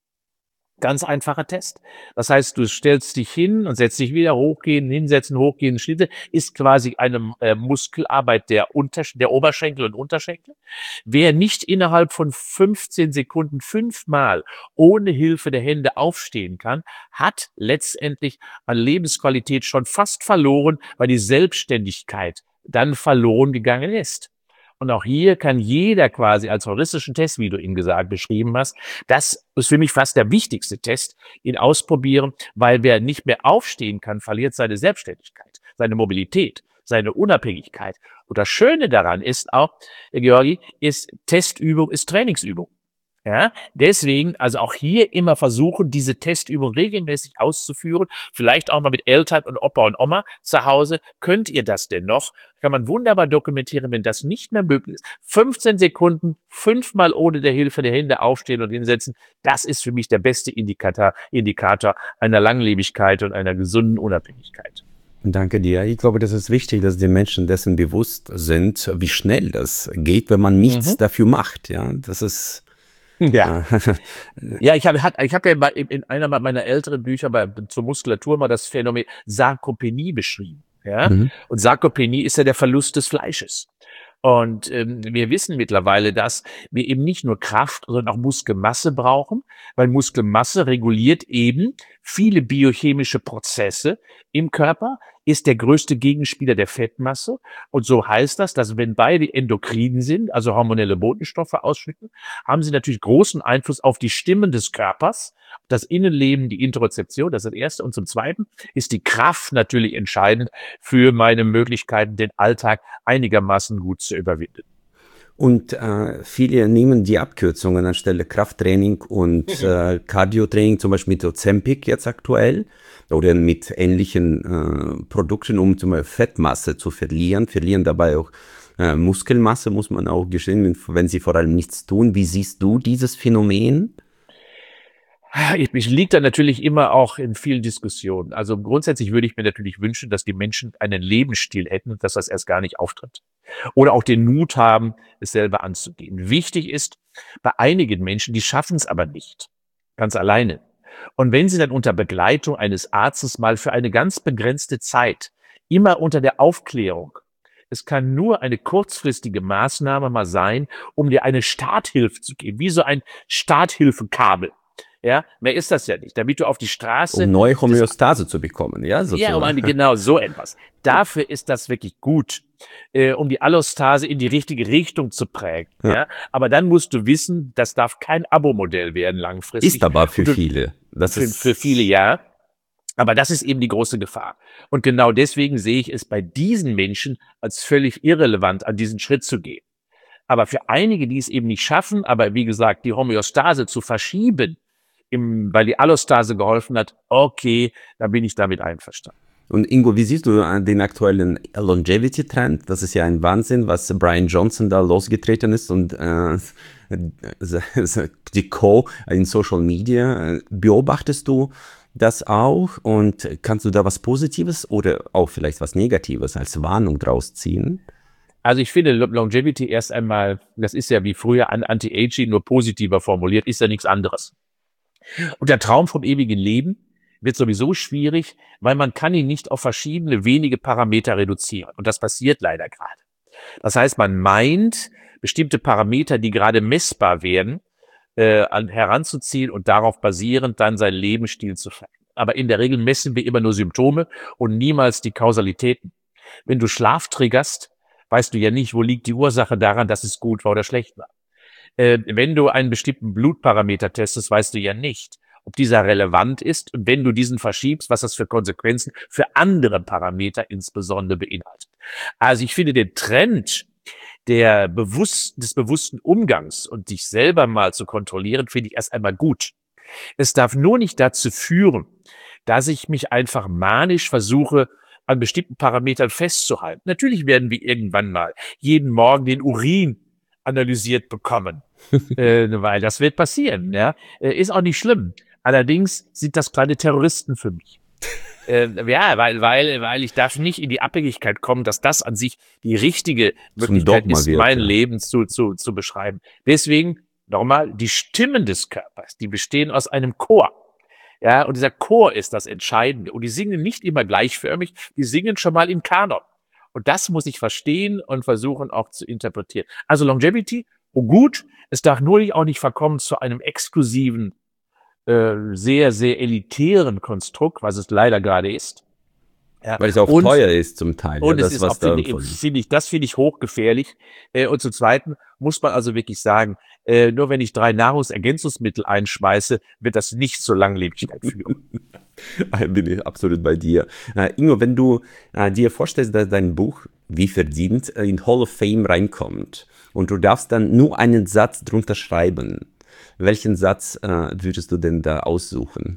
Ganz einfacher Test. Das heißt, du stellst dich hin und setzt dich wieder, hochgehen, hinsetzen, hochgehen, Schritte, ist quasi eine äh, Muskelarbeit der, Untersch der Oberschenkel und Unterschenkel. Wer nicht innerhalb von fünfzehn Sekunden fünfmal ohne Hilfe der Hände aufstehen kann, hat letztendlich an Lebensqualität schon fast verloren, weil die Selbstständigkeit dann verloren gegangen ist. Und auch hier kann jeder quasi als heuristischen Test, wie du ihn gesagt, beschrieben hast, das ist für mich fast der wichtigste Test, ihn ausprobieren, weil wer nicht mehr aufstehen kann, verliert seine Selbstständigkeit, seine Mobilität, seine Unabhängigkeit. Und das Schöne daran ist auch, Georgi, ist Testübung ist Trainingsübung. Ja, deswegen, also auch hier immer versuchen, diese Testübung regelmäßig auszuführen. Vielleicht auch mal mit Eltern und Opa und Oma zu Hause. Könnt ihr das denn noch? Kann man wunderbar dokumentieren, wenn das nicht mehr möglich ist. fünfzehn Sekunden, fünfmal ohne der Hilfe der Hände aufstehen und hinsetzen. Das ist für mich der beste Indikator, Indikator einer Langlebigkeit und einer gesunden Unabhängigkeit. Danke dir. Ich glaube, das ist wichtig, dass die Menschen dessen bewusst sind, wie schnell das geht, wenn man nichts mhm. dafür macht. Ja, das ist Ja, ja, ich habe ich hab ja in einer meiner älteren Bücher bei, zur Muskulatur mal das Phänomen Sarkopenie beschrieben. Ja? Mhm. Und Sarkopenie ist ja der Verlust des Fleisches. Und ähm, wir wissen mittlerweile, dass wir eben nicht nur Kraft, sondern auch Muskelmasse brauchen, weil Muskelmasse reguliert eben viele biochemische Prozesse im Körper, ist der größte Gegenspieler der Fettmasse. Und so heißt das, dass wenn beide endokrin sind, also hormonelle Botenstoffe ausschütten, haben sie natürlich großen Einfluss auf die Stimmen des Körpers, das Innenleben, die Interozeption, das ist das Erste. Und zum Zweiten ist die Kraft natürlich entscheidend für meine Möglichkeiten, den Alltag einigermaßen gut zu überwinden. Und äh, viele nehmen die Abkürzungen anstelle Krafttraining und äh, Cardio-Training, zum Beispiel mit Ozempic jetzt aktuell oder mit ähnlichen äh, Produkten, um zum Beispiel Fettmasse zu verlieren, verlieren dabei auch äh, Muskelmasse, muss man auch gestehen, wenn sie vor allem nichts tun. Wie siehst du dieses Phänomen? Ich liege da natürlich immer auch in vielen Diskussionen. Also grundsätzlich würde ich mir natürlich wünschen, dass die Menschen einen Lebensstil hätten, dass das erst gar nicht auftritt. Oder auch den Mut haben, es selber anzugehen. Wichtig ist, bei einigen Menschen, die schaffen es aber nicht, ganz alleine. Und wenn sie dann unter Begleitung eines Arztes mal für eine ganz begrenzte Zeit, immer unter der Aufklärung, es kann nur eine kurzfristige Maßnahme mal sein, um dir eine Starthilfe zu geben, wie so ein Starthilfekabel. Ja, mehr ist das ja nicht, damit du auf die Straße... Um neue Homöostase zu bekommen, ja? Sozusagen. Ja, um eine, genau, so etwas. Dafür ist das wirklich gut, äh, um die Allostase in die richtige Richtung zu prägen. Ja. Ja? Aber dann musst du wissen, das darf kein Abo-Modell werden langfristig. Ist aber für du, viele. Das für, ist für viele, ja. Aber das ist eben die große Gefahr. Und genau deswegen sehe ich es bei diesen Menschen als völlig irrelevant, an diesen Schritt zu gehen. Aber für einige, die es eben nicht schaffen, aber wie gesagt, die Homöostase zu verschieben, im, weil die Allostase geholfen hat, okay, dann bin ich damit einverstanden. Und Ingo, wie siehst du den aktuellen Longevity-Trend? Das ist ja ein Wahnsinn, was Brian Johnson da losgetreten ist und äh, die Co. in Social Media. Beobachtest du das auch und kannst du da was Positives oder auch vielleicht was Negatives als Warnung draus ziehen? Also ich finde Longevity erst einmal, das ist ja wie früher an Anti-Aging, nur positiver formuliert, ist ja nichts anderes. Und der Traum vom ewigen Leben wird sowieso schwierig, weil man kann ihn nicht auf verschiedene wenige Parameter reduzieren. Und das passiert leider gerade. Das heißt, man meint, bestimmte Parameter, die gerade messbar werden, äh, an, heranzuziehen und darauf basierend dann seinen Lebensstil zu verändern. Aber in der Regel messen wir immer nur Symptome und niemals die Kausalitäten. Wenn du Schlaf triggerst, weißt du ja nicht, wo liegt die Ursache daran, dass es gut war oder schlecht war. Äh, wenn du einen bestimmten Blutparameter testest, weißt du ja nicht, ob dieser relevant ist. Und wenn du diesen verschiebst, was das für Konsequenzen für andere Parameter insbesondere beinhaltet. Also ich finde den Trend der bewusst, des bewussten Umgangs und dich selber mal zu kontrollieren, finde ich erst einmal gut. Es darf nur nicht dazu führen, dass ich mich einfach manisch versuche, an bestimmten Parametern festzuhalten. Natürlich werden wir irgendwann mal jeden Morgen den Urin analysiert bekommen, äh, weil das wird passieren. Ja, äh, ist auch nicht schlimm. Allerdings sind das kleine Terroristen für mich. äh, ja, weil, weil, weil ich darf nicht in die Abhängigkeit kommen, dass das an sich die richtige Möglichkeit ist, wird, mein ja. Leben zu, zu, zu beschreiben. Deswegen nochmal, die Stimmen des Körpers, die bestehen aus einem Chor. Ja, und dieser Chor ist das Entscheidende. Und die singen nicht immer gleichförmig, die singen schon mal im Kanon. Und das muss ich verstehen und versuchen auch zu interpretieren. Also Longevity, oh gut, es darf nur auch nicht verkommen zu einem exklusiven, äh, sehr, sehr elitären Konstrukt, was es leider gerade ist. Ja. Weil es auch und, teuer ist zum Teil. Und ja, es das, ist was auch, da finde find ich, das finde ich hochgefährlich. Äh, und zum Zweiten muss man also wirklich sagen, äh, nur wenn ich drei Nahrungsergänzungsmittel einschmeiße, wird das nicht zur Langlebigkeit führen. Bin ich absolut bei dir. Äh, Ingo, wenn du äh, dir vorstellst, dass dein Buch Wie verdient in Hall of Fame reinkommt und du darfst dann nur einen Satz drunter schreiben, welchen Satz äh, würdest du denn da aussuchen?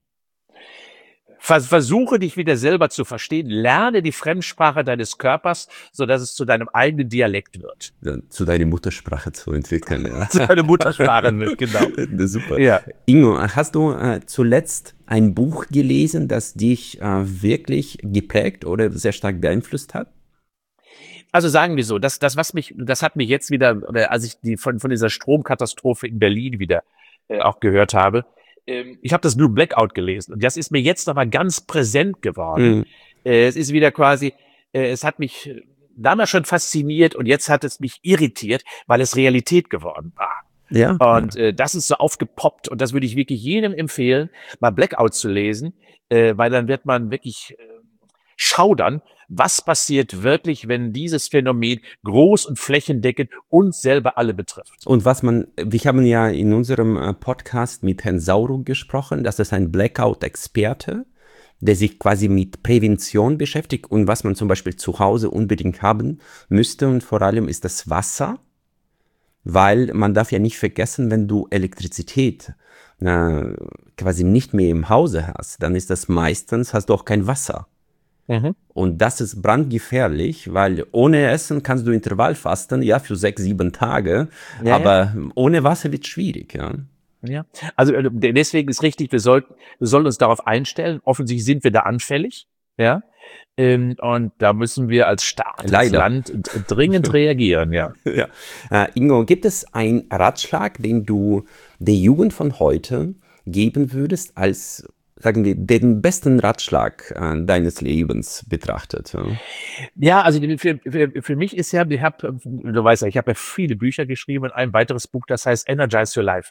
Versuche dich wieder selber zu verstehen, lerne die Fremdsprache deines Körpers, sodass es zu deinem eigenen Dialekt wird. Ja, zu deiner Muttersprache zu entwickeln. Ja. Zu deiner Muttersprache wird, genau. Super. Ja. Ingo, hast du äh, zuletzt ein Buch gelesen, das dich äh, wirklich geprägt oder sehr stark beeinflusst hat? Also sagen wir so, das, das, was mich, das hat mich jetzt wieder, oder als ich die von, von dieser Stromkatastrophe in Berlin wieder äh, auch gehört habe, ich habe das Blue Blackout gelesen und das ist mir jetzt nochmal ganz präsent geworden. Mhm. Es ist wieder quasi, es hat mich damals schon fasziniert und jetzt hat es mich irritiert, weil es Realität geworden war. Ja. Und äh, das ist so aufgepoppt und das würde ich wirklich jedem empfehlen, mal Blackout zu lesen, äh, weil dann wird man wirklich äh, schaudern, was passiert wirklich, wenn dieses Phänomen groß und flächendeckend uns selber alle betrifft. Und was man, wir haben ja in unserem Podcast mit Herrn Sauruck gesprochen, das ist ein Blackout-Experte, der sich quasi mit Prävention beschäftigt und was man zum Beispiel zu Hause unbedingt haben müsste und vor allem ist das Wasser, weil man darf ja nicht vergessen, wenn du Elektrizität äh, quasi nicht mehr im Hause hast, dann ist das meistens, hast du auch kein Wasser. Mhm. Und das ist brandgefährlich, weil ohne Essen kannst du Intervallfasten, ja, für sechs, sieben Tage, ja, aber ja. ohne Wasser wird es schwierig, ja. Ja, also äh, deswegen ist richtig, wir sollten, wir sollen uns darauf einstellen. Offensichtlich sind wir da anfällig, ja, ähm, und da müssen wir als Staat, als Leider. Land d- dringend reagieren, ja. Ja. Äh, Ingo, gibt es einen Ratschlag, den du der Jugend von heute geben würdest, als, sagen wir, den besten Ratschlag äh, deines Lebens betrachtet? Ja? Ja, also für, für, für mich ist ja, ich hab, du weißt ja, ich habe ja viele Bücher geschrieben und ein weiteres Buch, das heißt Energize Your Life.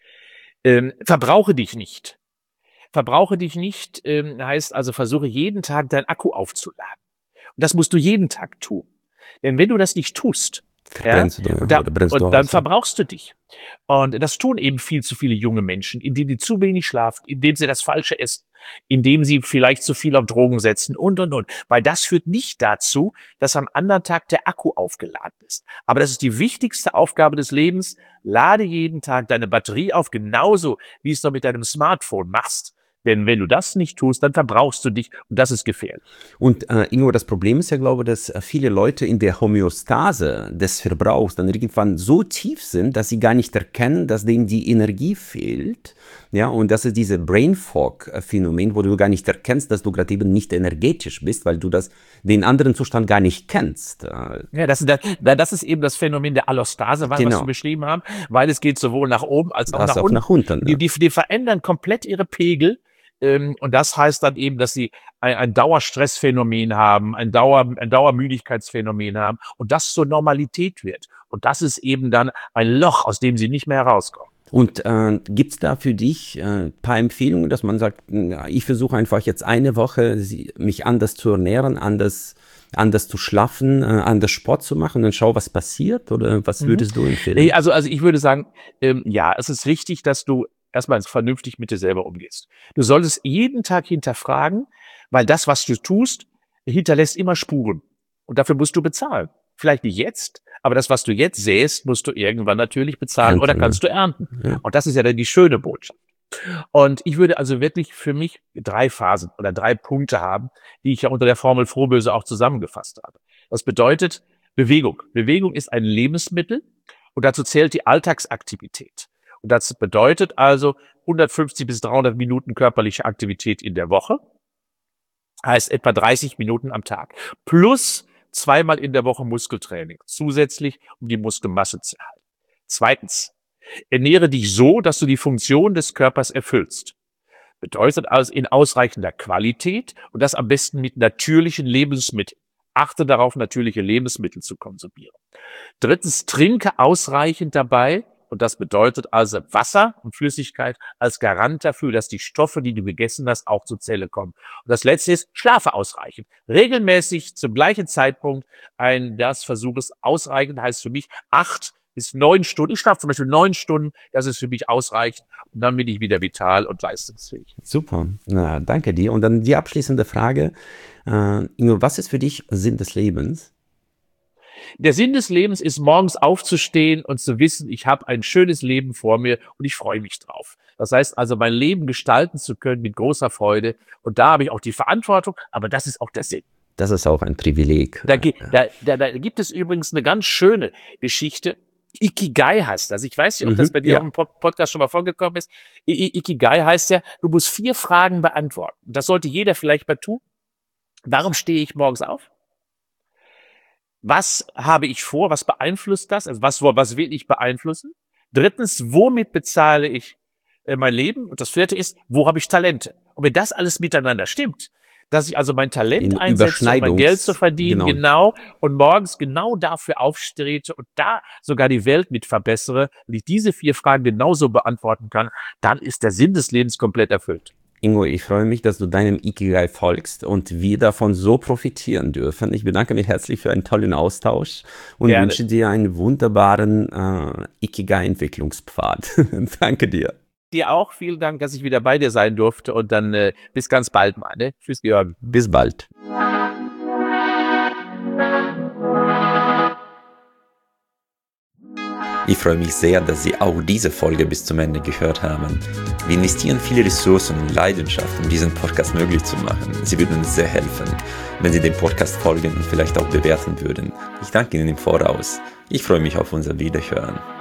Ähm, verbrauche dich nicht. Verbrauche dich nicht, ähm, heißt also, versuche jeden Tag deinen Akku aufzuladen. Und das musst du jeden Tag tun. Denn wenn du das nicht tust, ja, Verbrennst du, und, da, oder brennst du und dann aus? Ja? verbrauchst du dich. Und das tun eben viel zu viele junge Menschen, indem die zu wenig schlafen, indem sie das Falsche essen, indem sie vielleicht zu viel auf Drogen setzen und, und, und. Weil das führt nicht dazu, dass am anderen Tag der Akku aufgeladen ist. Aber das ist die wichtigste Aufgabe des Lebens. Lade jeden Tag deine Batterie auf, genauso wie es du mit deinem Smartphone machst. Denn wenn du das nicht tust, dann verbrauchst du dich und das ist gefährlich. Und äh, Ingo, das Problem ist ja, glaube ich, dass äh, viele Leute in der Homöostase des Verbrauchs dann irgendwann so tief sind, dass sie gar nicht erkennen, dass denen die Energie fehlt. Ja, und das ist dieses Brain Fog-Phänomen, wo du gar nicht erkennst, dass du gerade eben nicht energetisch bist, weil du das, den anderen Zustand gar nicht kennst. Äh, Ja, das, das, das ist eben das Phänomen der Allostase, was Genau. wir beschrieben haben, weil es geht sowohl nach oben als auch Das nach auch unten. nach unten. Die, Ja. die, die verändern komplett ihre Pegel. Ähm, und das heißt dann eben, dass sie ein, ein Dauerstressphänomen haben, ein, Dauer, ein Dauermüdigkeitsphänomen haben und das zur Normalität wird. Und das ist eben dann ein Loch, aus dem sie nicht mehr herauskommen. Und äh, gibt es da für dich ein äh, paar Empfehlungen, dass man sagt, na, ich versuche einfach jetzt eine Woche, sie, mich anders zu ernähren, anders, anders zu schlafen, äh, anders Sport zu machen und schau, was passiert? Oder was würdest mhm. du empfehlen? Nee, also, also ich würde sagen, ähm, ja, es ist richtig, dass du erstmal vernünftig mit dir selber umgehst. Du solltest jeden Tag hinterfragen, weil das, was du tust, hinterlässt immer Spuren. Und dafür musst du bezahlen. Vielleicht nicht jetzt, aber das, was du jetzt sähst, musst du irgendwann natürlich bezahlen Ernten, oder kannst ja. du ernten. Ja. Und das ist ja dann die schöne Botschaft. Und ich würde also wirklich für mich drei Phasen oder drei Punkte haben, die ich ja unter der Formel Frohböse auch zusammengefasst habe. Das bedeutet Bewegung. Bewegung ist ein Lebensmittel und dazu zählt die Alltagsaktivität. Und das bedeutet also hundertfünfzig bis dreihundert Minuten körperliche Aktivität in der Woche. Heißt etwa dreißig Minuten am Tag. Plus zweimal in der Woche Muskeltraining. Zusätzlich, um die Muskelmasse zu erhalten. Zweitens, ernähre dich so, dass du die Funktion des Körpers erfüllst. Bedeutet also in ausreichender Qualität und das am besten mit natürlichen Lebensmitteln. Achte darauf, natürliche Lebensmittel zu konsumieren. Drittens, trinke ausreichend dabei. Und das bedeutet also Wasser und Flüssigkeit als Garant dafür, dass die Stoffe, die du gegessen hast, auch zur Zelle kommen. Und das Letzte ist, schlafe ausreichend. Regelmäßig zum gleichen Zeitpunkt ein, das Versuch es ausreichend, heißt für mich acht bis neun Stunden. Ich schlafe zum Beispiel neun Stunden, das ist für mich ausreichend. Und dann bin ich wieder vital und leistungsfähig. Super, na, danke dir. Und dann die abschließende Frage. Äh, Ingo, was ist für dich Sinn des Lebens? Der Sinn des Lebens ist, morgens aufzustehen und zu wissen, ich habe ein schönes Leben vor mir und ich freue mich drauf. Das heißt also, mein Leben gestalten zu können mit großer Freude. Und da habe ich auch die Verantwortung, aber das ist auch der Sinn. Das ist auch ein Privileg. Da, da, da, da gibt es übrigens eine ganz schöne Geschichte. Ikigai heißt das. Ich weiß nicht, ob das bei dir ja. auch im Podcast schon mal vorgekommen ist. I Ikigai heißt ja, du musst vier Fragen beantworten. Das sollte jeder vielleicht mal tun. Warum stehe ich morgens auf? Was habe ich vor? Was beeinflusst das? Also was, was will ich beeinflussen? Drittens, womit bezahle ich äh, mein Leben? Und das vierte ist, wo habe ich Talente? Und wenn das alles miteinander stimmt, dass ich also mein Talent In einsetze, um mein Geld zu verdienen, genau. genau, und morgens genau dafür auftrete und da sogar die Welt mit verbessere, und ich diese vier Fragen genauso beantworten kann, dann ist der Sinn des Lebens komplett erfüllt. Ingo, ich freue mich, dass du deinem Ikigai folgst und wir davon so profitieren dürfen. Ich bedanke mich herzlich für einen tollen Austausch und Gerne. wünsche dir einen wunderbaren äh, Ikigai-Entwicklungspfad. Danke dir. Dir auch. Vielen Dank, dass ich wieder bei dir sein durfte und dann äh, bis ganz bald mal. Ne? Tschüss, Georg. Bis bald. Ich freue mich sehr, dass Sie auch diese Folge bis zum Ende gehört haben. Wir investieren viele Ressourcen und Leidenschaft, um diesen Podcast möglich zu machen. Sie würden uns sehr helfen, wenn Sie dem Podcast folgen und vielleicht auch bewerten würden. Ich danke Ihnen im Voraus. Ich freue mich auf unser Wiederhören.